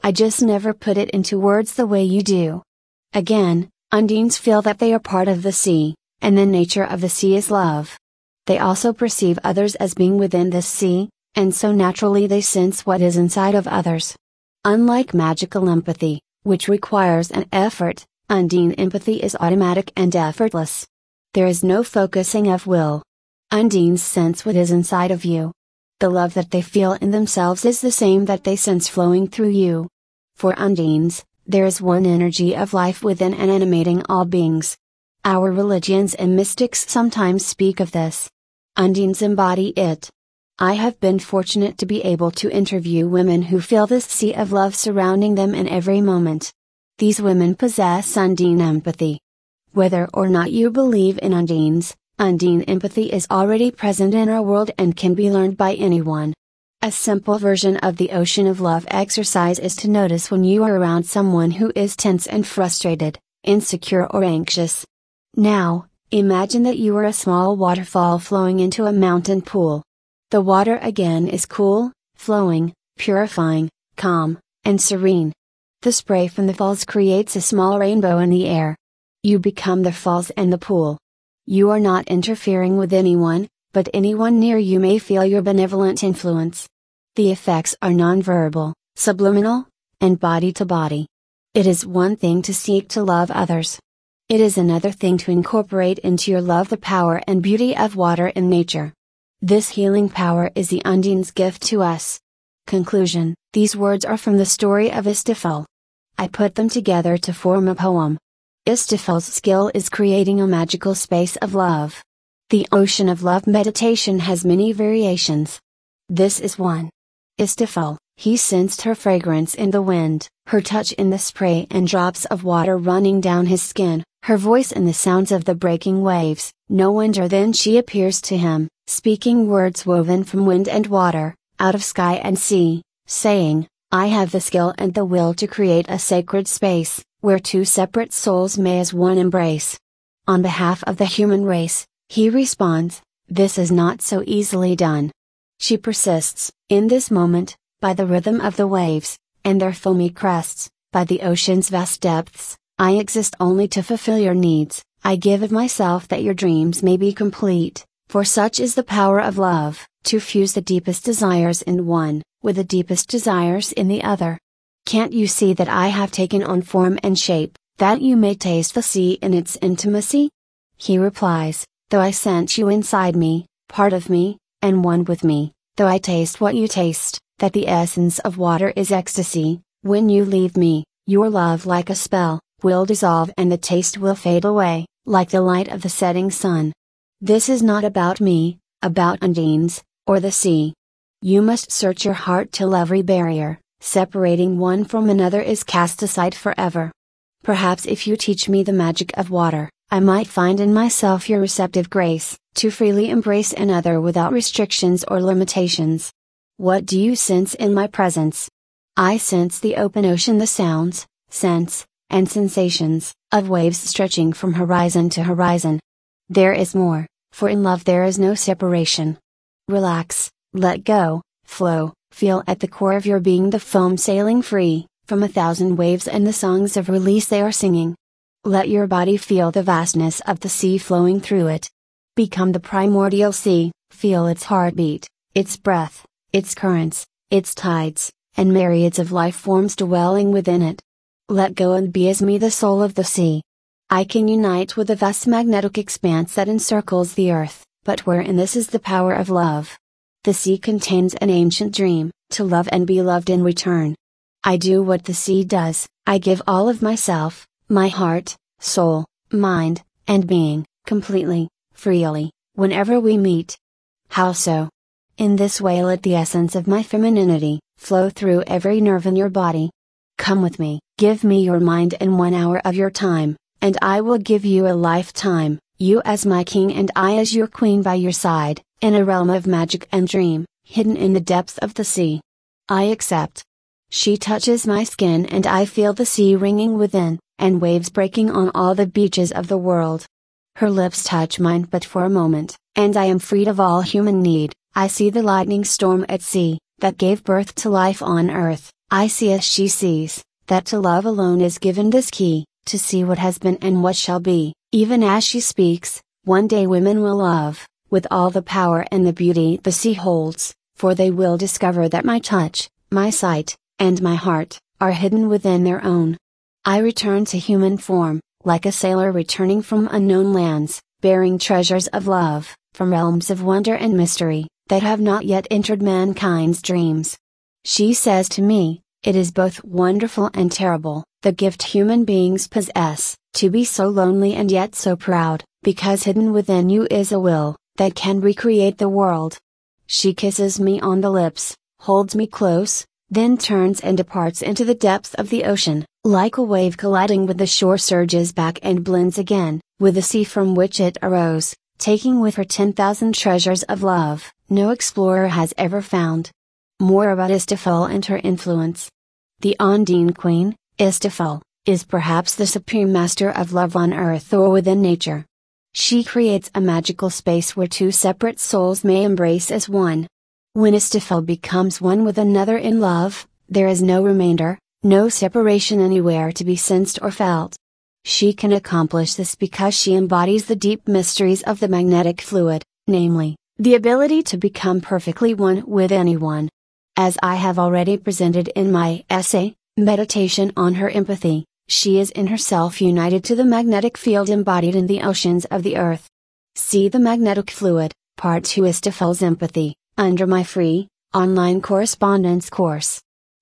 I just never put it into words the way you do. Again, undines feel that they are part of the sea, and the nature of the sea is love. They also perceive others as being within this sea, and so naturally they sense what is inside of others. Unlike magical empathy, which requires an effort, undine empathy is automatic and effortless. There is no focusing of will. Undines sense what is inside of you. The love that they feel in themselves is the same that they sense flowing through you. For undines, there is one energy of life within and animating all beings. Our religions and mystics sometimes speak of this. Undines embody it. I have been fortunate to be able to interview women who feel this sea of love surrounding them in every moment. These women possess undine empathy. Whether or not you believe in undines, undine empathy is already present in our world and can be learned by anyone. A simple version of the ocean of love exercise is to notice when you are around someone who is tense and frustrated, insecure or anxious. Now, imagine that you are a small waterfall flowing into a mountain pool. The water again is cool, flowing, purifying, calm, and serene. The spray from the falls creates a small rainbow in the air. You become the falls and the pool. You are not interfering with anyone, but anyone near you may feel your benevolent influence. The effects are nonverbal, subliminal, and body to body. It is one thing to seek to love others. It is another thing to incorporate into your love the power and beauty of water in nature. This healing power is the undine's gift to us. Conclusion: these words are from the story of Istefel. I put them together to form a poem. Istefel's skill is creating a magical space of love. The ocean of love meditation has many variations. This is one. Istefel, he sensed her fragrance in the wind, her touch in the spray and drops of water running down his skin, her voice in the sounds of the breaking waves. No wonder then she appears to him, speaking words woven from wind and water, out of sky and sea, saying, I have the skill and the will to create a sacred space, where two separate souls may as one embrace. On behalf of the human race, he responds, this is not so easily done. She persists, in this moment, by the rhythm of the waves, and their foamy crests, by the ocean's vast depths, I exist only to fulfill your needs, I give of myself that your dreams may be complete, for such is the power of love, to fuse the deepest desires in one, with the deepest desires in the other. Can't you see that I have taken on form and shape, that you may taste the sea in its intimacy? He replies, though I sense you inside me, part of me, and one with me, though I taste what you taste, that the essence of water is ecstasy, when you leave me, your love like a spell, will dissolve and the taste will fade away, like the light of the setting sun. This is not about me, about undines, or the sea. You must search your heart till every barrier, separating one from another is cast aside forever. Perhaps if you teach me the magic of water, I might find in myself your receptive grace, to freely embrace another without restrictions or limitations. What do you sense in my presence? I sense the open ocean, the sounds, scents, and sensations, of waves stretching from horizon to horizon. There is more, for in love there is no separation. Relax, let go, flow, feel at the core of your being the foam sailing free, from 1,000 waves and the songs of release they are singing. Let your body feel the vastness of the sea flowing through it. Become the primordial sea, feel its heartbeat, its breath, its currents, its tides, and myriads of life forms dwelling within it. Let go and be as me, the soul of the sea. I can unite with the vast magnetic expanse that encircles the earth, but wherein this is the power of love. The sea contains an ancient dream, to love and be loved in return. I do what the sea does, I give all of myself, my heart, soul, mind, and being, completely, freely, whenever we meet. How so? In this way let the essence of my femininity, flow through every nerve in your body. Come with me, give me your mind and 1 hour of your time, and I will give you a lifetime, you as my king and I as your queen by your side, in a realm of magic and dream, hidden in the depths of the sea. I accept. She touches my skin and I feel the sea ringing within, and waves breaking on all the beaches of the world. Her lips touch mine but for a moment, and I am freed of all human need. I see the lightning storm at sea, that gave birth to life on earth. I see as she sees, that to love alone is given this key, to see what has been and what shall be. Even as she speaks, one day women will love, with all the power and the beauty the sea holds, for they will discover that my touch, my sight, and my heart, are hidden within their own. I return to human form, like a sailor returning from unknown lands, bearing treasures of love, from realms of wonder and mystery, that have not yet entered mankind's dreams. She says to me, it is both wonderful and terrible, the gift human beings possess, to be so lonely and yet so proud, because hidden within you is a will, that can recreate the world. She kisses me on the lips, holds me close, then turns and departs into the depths of the ocean, like a wave colliding with the shore surges back and blends again, with the sea from which it arose, taking with her 10,000 treasures of love, no explorer has ever found. More about Istefel and her influence. The Undine Queen, Istefel, is perhaps the supreme master of love on earth or within nature. She creates a magical space where two separate souls may embrace as one. When Istefel becomes one with another in love, there is no remainder, no separation anywhere to be sensed or felt. She can accomplish this because she embodies the deep mysteries of the magnetic fluid, namely, the ability to become perfectly one with anyone. As I have already presented in my essay, Meditation on Her Empathy, she is in herself united to the magnetic field embodied in the oceans of the earth. See the magnetic fluid, Part 2 Istefel's Empathy, under my free, online correspondence course.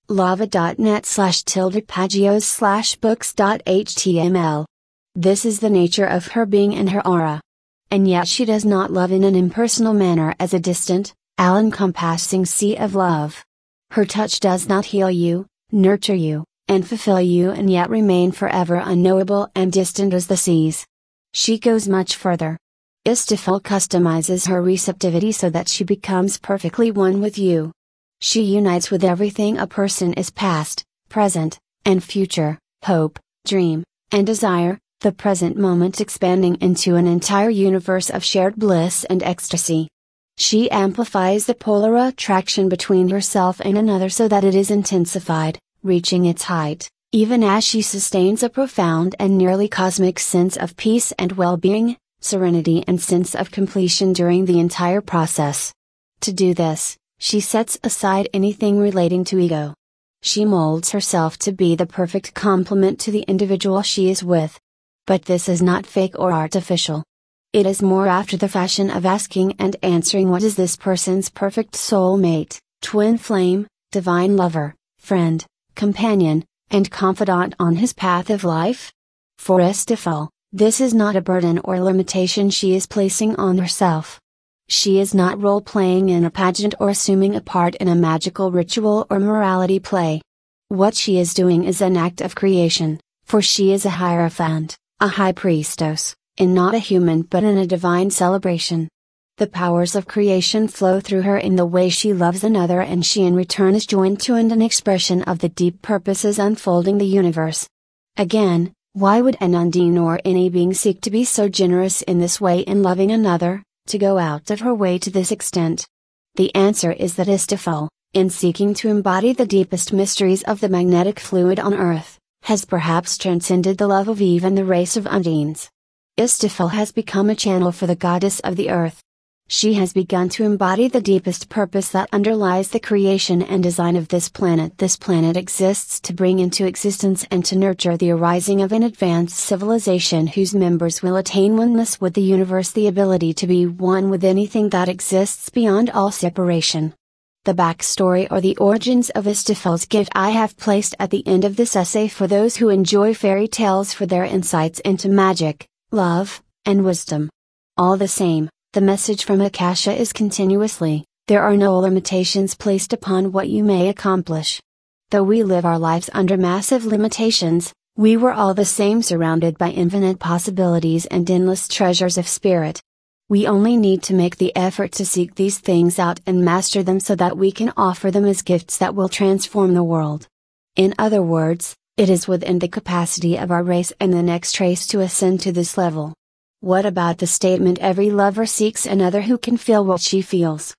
lava.net/tildepagios/books.html. This is the nature of her being and her aura. And yet she does not love in an impersonal manner as a distant, all-encompassing sea of love. Her touch does not heal you, nurture you, and fulfill you and yet remain forever unknowable and distant as the seas. She goes much further. Istefel customizes her receptivity so that she becomes perfectly one with you. She unites with everything a person is past, present, and future, hope, dream, and desire, the present moment expanding into an entire universe of shared bliss and ecstasy. She amplifies the polar attraction between herself and another so that it is intensified, reaching its height, even as she sustains a profound and nearly cosmic sense of peace and well-being, serenity and sense of completion during the entire process. To do this, she sets aside anything relating to ego. She molds herself to be the perfect complement to the individual she is with. But this is not fake or artificial. It is more after the fashion of asking and answering what is this person's perfect soulmate, twin flame, divine lover, friend, companion, and confidant on his path of life? For Istefel, this is not a burden or limitation she is placing on herself. She is not role-playing in a pageant or assuming a part in a magical ritual or morality play. What she is doing is an act of creation, for she is a hierophant, a high priestess, in not a human but in a divine celebration. The powers of creation flow through her in the way she loves another, and she in return is joined to and an expression of the deep purposes unfolding the universe. Again, why would an Undine or any being seek to be so generous in this way in loving another, to go out of her way to this extent? The answer is that Istefel, in seeking to embody the deepest mysteries of the magnetic fluid on earth, has perhaps transcended the love of even the race of Undines. Istefel has become a channel for the goddess of the earth. She has begun to embody the deepest purpose that underlies the creation and design of this planet. This planet exists to bring into existence and to nurture the arising of an advanced civilization whose members will attain oneness with the universe, the ability to be one with anything that exists beyond all separation. The backstory or the origins of Istefel's gift I have placed at the end of this essay for those who enjoy fairy tales for their insights into magic, love, and wisdom. All the same, the message from Akasha is continuously, there are no limitations placed upon what you may accomplish. Though we live our lives under massive limitations, we were all the same surrounded by infinite possibilities and endless treasures of spirit. We only need to make the effort to seek these things out and master them so that we can offer them as gifts that will transform the world. In other words, it is within the capacity of our race and the next race to ascend to this level. What about the statement every lover seeks another who can feel what she feels?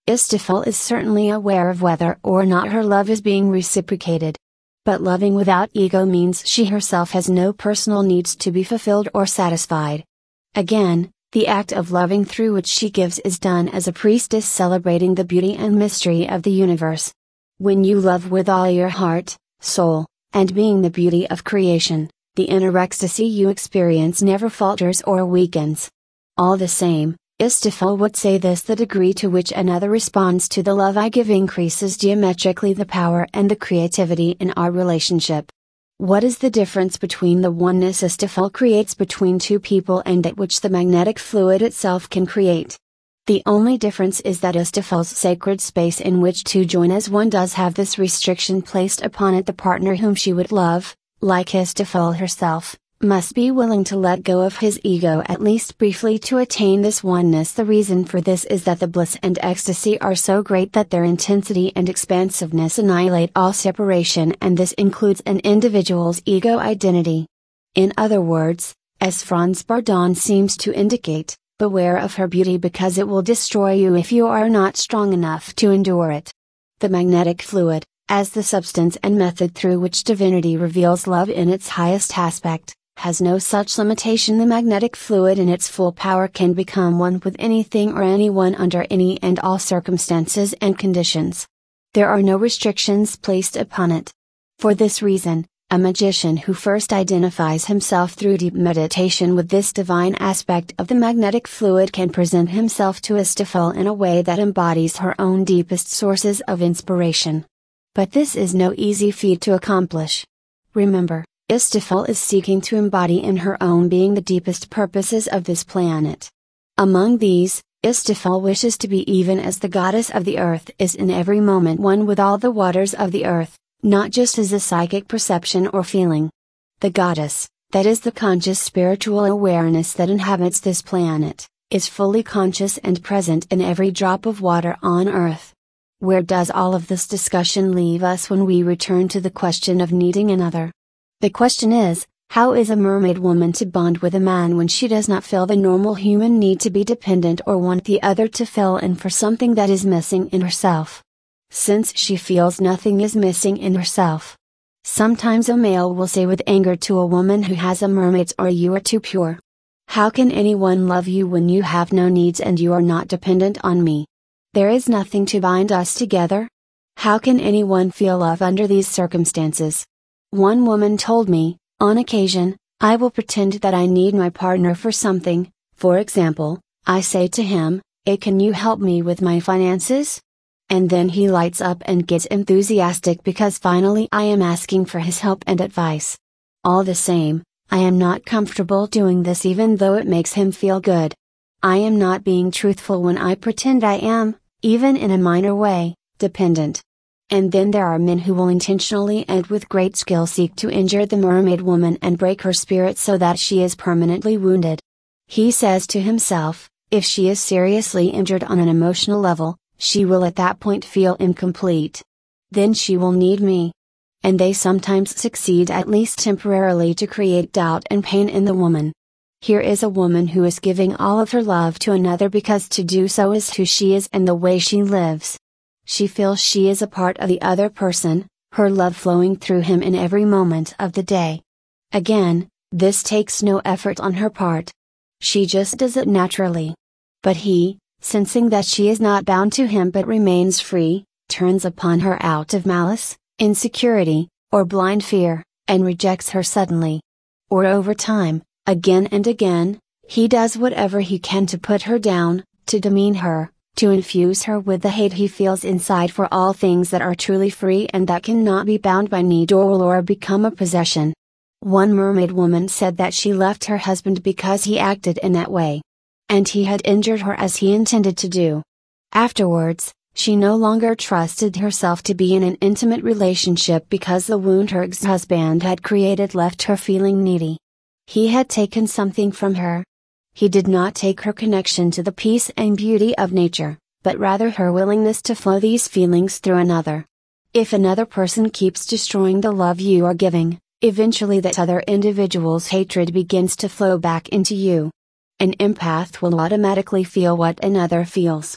Istifal is certainly aware of whether or not her love is being reciprocated. But loving without ego means she herself has no personal needs to be fulfilled or satisfied. Again, the act of loving through which she gives is done as a priestess celebrating the beauty and mystery of the universe. When you love with all your heart, soul, and being the beauty of creation, the inner ecstasy you experience never falters or weakens. All the same, Istifal would say this: the degree to which another responds to the love I give increases geometrically the power and the creativity in our relationship. What is the difference between the oneness Istifal creates between two people and that which the magnetic fluid itself can create? The only difference is that Istifal's sacred space in which to join as one does have this restriction placed upon it: the partner whom she would love, like Istifal herself, must be willing to let go of his ego at least briefly to attain this oneness. The reason for this is that the bliss and ecstasy are so great that their intensity and expansiveness annihilate all separation, and this includes an individual's ego identity. In other words, as Franz Bardon seems to indicate, beware of her beauty because it will destroy you if you are not strong enough to endure it. The magnetic fluid, as the substance and method through which divinity reveals love in its highest aspect, has no such limitation. The magnetic fluid in its full power can become one with anything or anyone under any and all circumstances and conditions. There are no restrictions placed upon it. For this reason, a magician who first identifies himself through deep meditation with this divine aspect of the magnetic fluid can present himself to Istifal in a way that embodies her own deepest sources of inspiration. But this is no easy feat to accomplish. Remember, Istifal is seeking to embody in her own being the deepest purposes of this planet. Among these, Istifal wishes to be even as the goddess of the earth is in every moment one with all the waters of the earth, not just as a psychic perception or feeling. The goddess, that is the conscious spiritual awareness that inhabits this planet, is fully conscious and present in every drop of water on earth. Where does all of this discussion leave us when we return to the question of needing another? The question is, how is a mermaid woman to bond with a man when she does not feel the normal human need to be dependent or want the other to fill in for something that is missing in herself? Since she feels nothing is missing in herself. Sometimes a male will say with anger to a woman who has a mermaid, or you are too pure. How can anyone love you when you have no needs and you are not dependent on me? There is nothing to bind us together. How can anyone feel love under these circumstances? One woman told me, on occasion, I will pretend that I need my partner for something. For example, I say to him, "Hey, can you help me with my finances?" And then he lights up and gets enthusiastic because finally I am asking for his help and advice. All the same, I am not comfortable doing this even though it makes him feel good. I am not being truthful when I pretend I am, even in a minor way, dependent. And then there are men who will intentionally and with great skill seek to injure the mermaid woman and break her spirit so that she is permanently wounded. He says to himself, if she is seriously injured on an emotional level, she will at that point feel incomplete. Then she will need me. And they sometimes succeed, at least temporarily, to create doubt and pain in the woman. Here is a woman who is giving all of her love to another because to do so is who she is and the way she lives. She feels she is a part of the other person, her love flowing through him in every moment of the day. Again, this takes no effort on her part. She just does it naturally. But he, sensing that she is not bound to him but remains free, turns upon her out of malice, insecurity, or blind fear, and rejects her suddenly. Or over time, again and again, he does whatever he can to put her down, to demean her, to infuse her with the hate he feels inside for all things that are truly free and that cannot be bound by need or will or become a possession. One mermaid woman said that she left her husband because he acted in that way. And he had injured her as he intended to do. Afterwards, she no longer trusted herself to be in an intimate relationship because the wound her ex-husband had created left her feeling needy. He had taken something from her. He did not take her connection to the peace and beauty of nature, but rather her willingness to flow these feelings through another. If another person keeps destroying the love you are giving, eventually that other individual's hatred begins to flow back into you. An empath will automatically feel what another feels.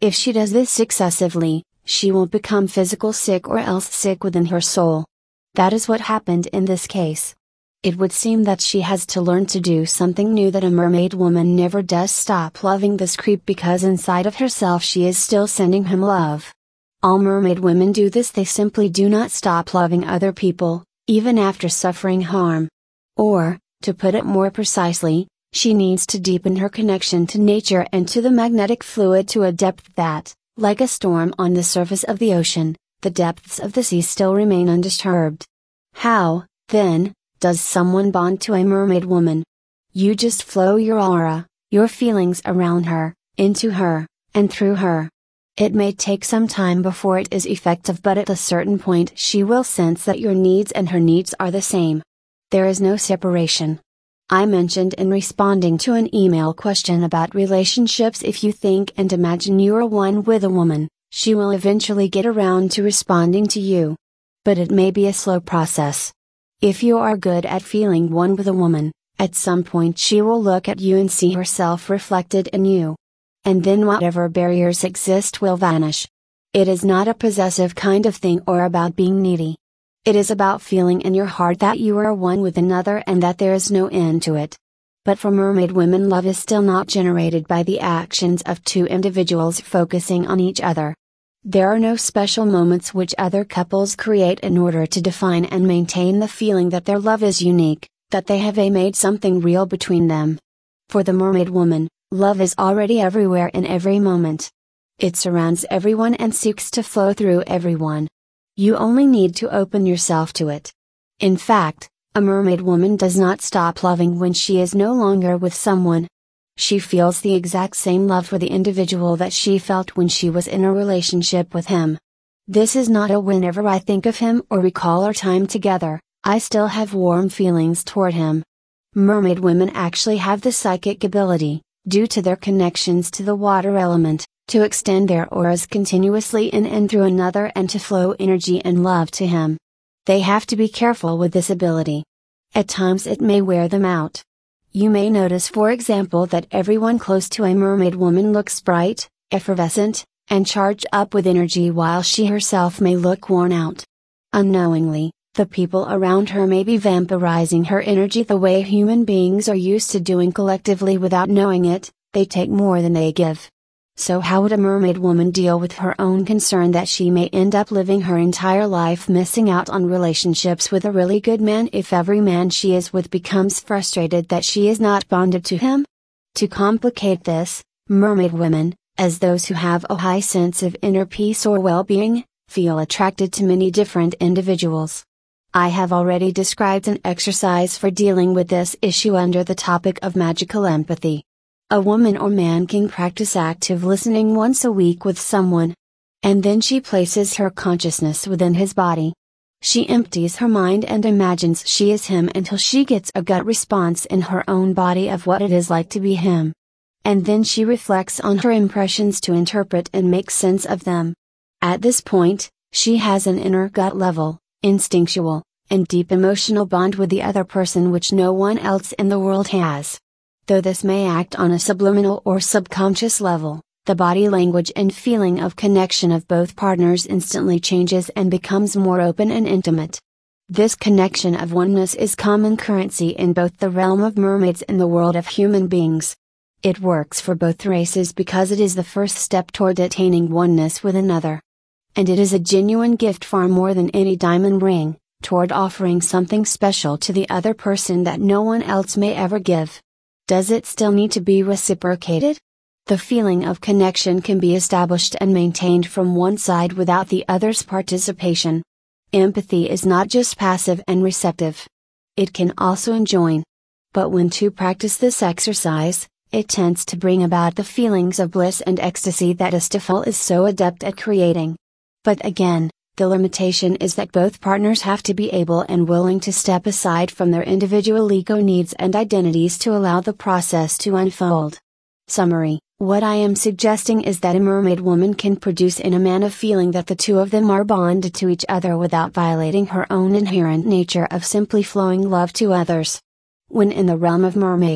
If she does this successively, she will become physical sick or else sick within her soul. That is what happened in this case. It would seem that she has to learn to do something new that a mermaid woman never does: stop loving this creep, because inside of herself she is still sending him love. All mermaid women do this: they simply do not stop loving other people, even after suffering harm. Or, to put it more precisely, she needs to deepen her connection to nature and to the magnetic fluid to a depth that, like a storm on the surface of the ocean, the depths of the sea still remain undisturbed. How, then, does someone bond to a mermaid woman? You just flow your aura, your feelings around her, into her, and through her. It may take some time before it is effective, but at a certain point she will sense that your needs and her needs are the same. There is no separation. I mentioned in responding to an email question about relationships, if you think and imagine you are one with a woman, she will eventually get around to responding to you. But it may be a slow process. If you are good at feeling one with a woman, at some point she will look at you and see herself reflected in you. And then whatever barriers exist will vanish. It is not a possessive kind of thing or about being needy. It is about feeling in your heart that you are one with another and that there is no end to it. But for mermaid women, love is still not generated by the actions of two individuals focusing on each other. There are no special moments which other couples create in order to define and maintain the feeling that their love is unique, that they have made something real between them. For the mermaid woman, love is already everywhere in every moment. It surrounds everyone and seeks to flow through everyone. You only need to open yourself to it. In fact, a mermaid woman does not stop loving when she is no longer with someone. She feels the exact same love for the individual that she felt when she was in a relationship with him. This is not a whenever I think of him or recall our time together, I still have warm feelings toward him. Mermaid women actually have the psychic ability, due to their connections to the water element, to extend their auras continuously in and through another and to flow energy and love to him. They have to be careful with this ability. At times it may wear them out. You may notice, for example, that everyone close to a mermaid woman looks bright, effervescent, and charged up with energy, while she herself may look worn out. Unknowingly, the people around her may be vampirizing her energy the way human beings are used to doing collectively without knowing it. They take more than they give. So how would a mermaid woman deal with her own concern that she may end up living her entire life missing out on relationships with a really good man if every man she is with becomes frustrated that she is not bonded to him? To complicate this, mermaid women, as those who have a high sense of inner peace or well-being, feel attracted to many different individuals. I have already described an exercise for dealing with this issue under the topic of magical empathy. A woman or man can practice active listening once a week with someone. And then she places her consciousness within his body. She empties her mind and imagines she is him until she gets a gut response in her own body of what it is like to be him. And then she reflects on her impressions to interpret and make sense of them. At this point, she has an inner gut level, instinctual, and deep emotional bond with the other person which no one else in the world has. Though this may act on a subliminal or subconscious level, the body language and feeling of connection of both partners instantly changes and becomes more open and intimate. This connection of oneness is common currency in both the realm of mermaids and the world of human beings. It works for both races because it is the first step toward attaining oneness with another. And it is a genuine gift, far more than any diamond ring, toward offering something special to the other person that no one else may ever give. Does it still need to be reciprocated? The feeling of connection can be established and maintained from one side without the other's participation. Empathy is not just passive and receptive. It can also enjoin. But when two practice this exercise, it tends to bring about the feelings of bliss and ecstasy that Istefel is so adept at creating. But again, the limitation is that both partners have to be able and willing to step aside from their individual ego needs and identities to allow the process to unfold. Summary: what I am suggesting is that a mermaid woman can produce in a man a feeling that the two of them are bonded to each other without violating her own inherent nature of simply flowing love to others. When in the realm of mermaids,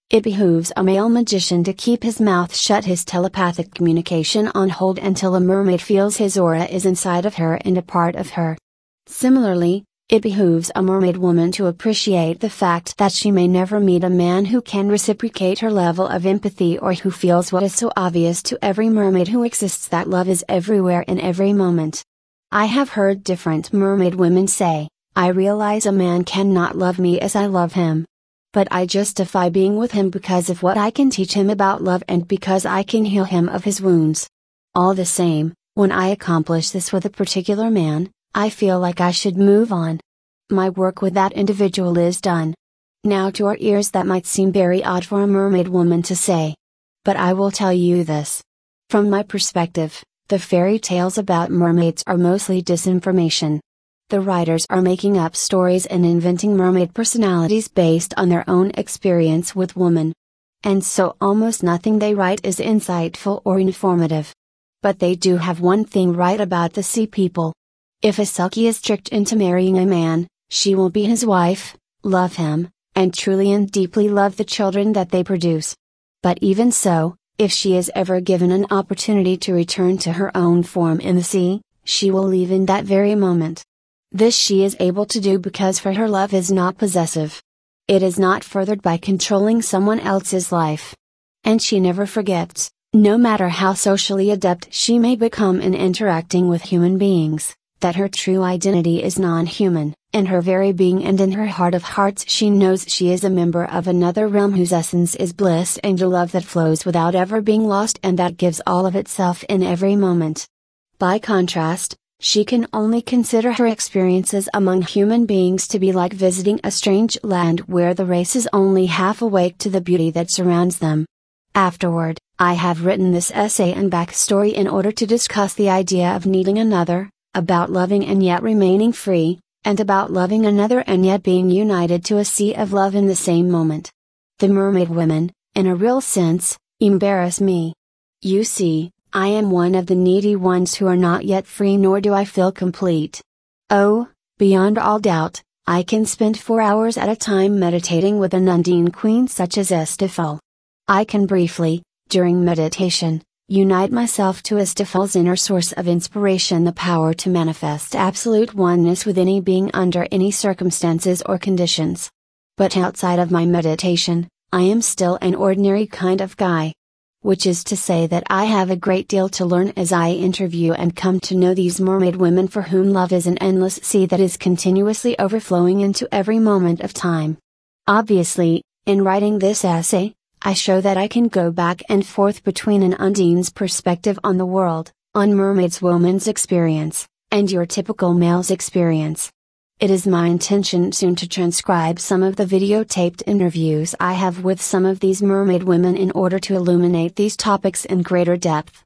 It behooves a male magician to keep his mouth shut, his telepathic communication on hold, until a mermaid feels his aura is inside of her and a part of her. Similarly, it behooves a mermaid woman to appreciate the fact that she may never meet a man who can reciprocate her level of empathy, or who feels what is so obvious to every mermaid who exists, that love is everywhere in every moment. I have heard different mermaid women say, "I realize a man cannot love me as I love him. But I justify being with him because of what I can teach him about love and because I can heal him of his wounds. All the same, when I accomplish this with a particular man, I feel like I should move on. My work with that individual is done." Now, to our ears that might seem very odd for a mermaid woman to say. But I will tell you this. From my perspective, the fairy tales about mermaids are mostly disinformation. The writers are making up stories and inventing mermaid personalities based on their own experience with women. And so almost nothing they write is insightful or informative. But they do have one thing right about the sea people. If a Selkie is tricked into marrying a man, she will be his wife, love him, and truly and deeply love the children that they produce. But even so, if she is ever given an opportunity to return to her own form in the sea, she will leave in that very moment. This she is able to do because for her love is not possessive. It is not furthered by controlling someone else's life. And she never forgets, no matter how socially adept she may become in interacting with human beings, that her true identity is non-human. In her very being and in her heart of hearts she knows she is a member of another realm whose essence is bliss and a love that flows without ever being lost and that gives all of itself in every moment. By contrast, she can only consider her experiences among human beings to be like visiting a strange land where the race is only half awake to the beauty that surrounds them. Afterward, I have written this essay and backstory in order to discuss the idea of needing another, about loving and yet remaining free, and about loving another and yet being united to a sea of love in the same moment. The mermaid women, in a real sense, embarrass me. You see, I am one of the needy ones who are not yet free, nor do I feel complete. Oh, beyond all doubt, I can spend 4 hours at a time meditating with an Undine queen such as Istefel. I can briefly, during meditation, unite myself to Istefel's inner source of inspiration, the power to manifest absolute oneness with any being under any circumstances or conditions. But outside of my meditation, I am still an ordinary kind of guy. Which is to say that I have a great deal to learn as I interview and come to know these mermaid women for whom love is an endless sea that is continuously overflowing into every moment of time. Obviously, in writing this essay, I show that I can go back and forth between an Undine's perspective on the world, on mermaids woman's experience, and your typical male's experience. It is my intention soon to transcribe some of the videotaped interviews I have with some of these mermaid women in order to illuminate these topics in greater depth.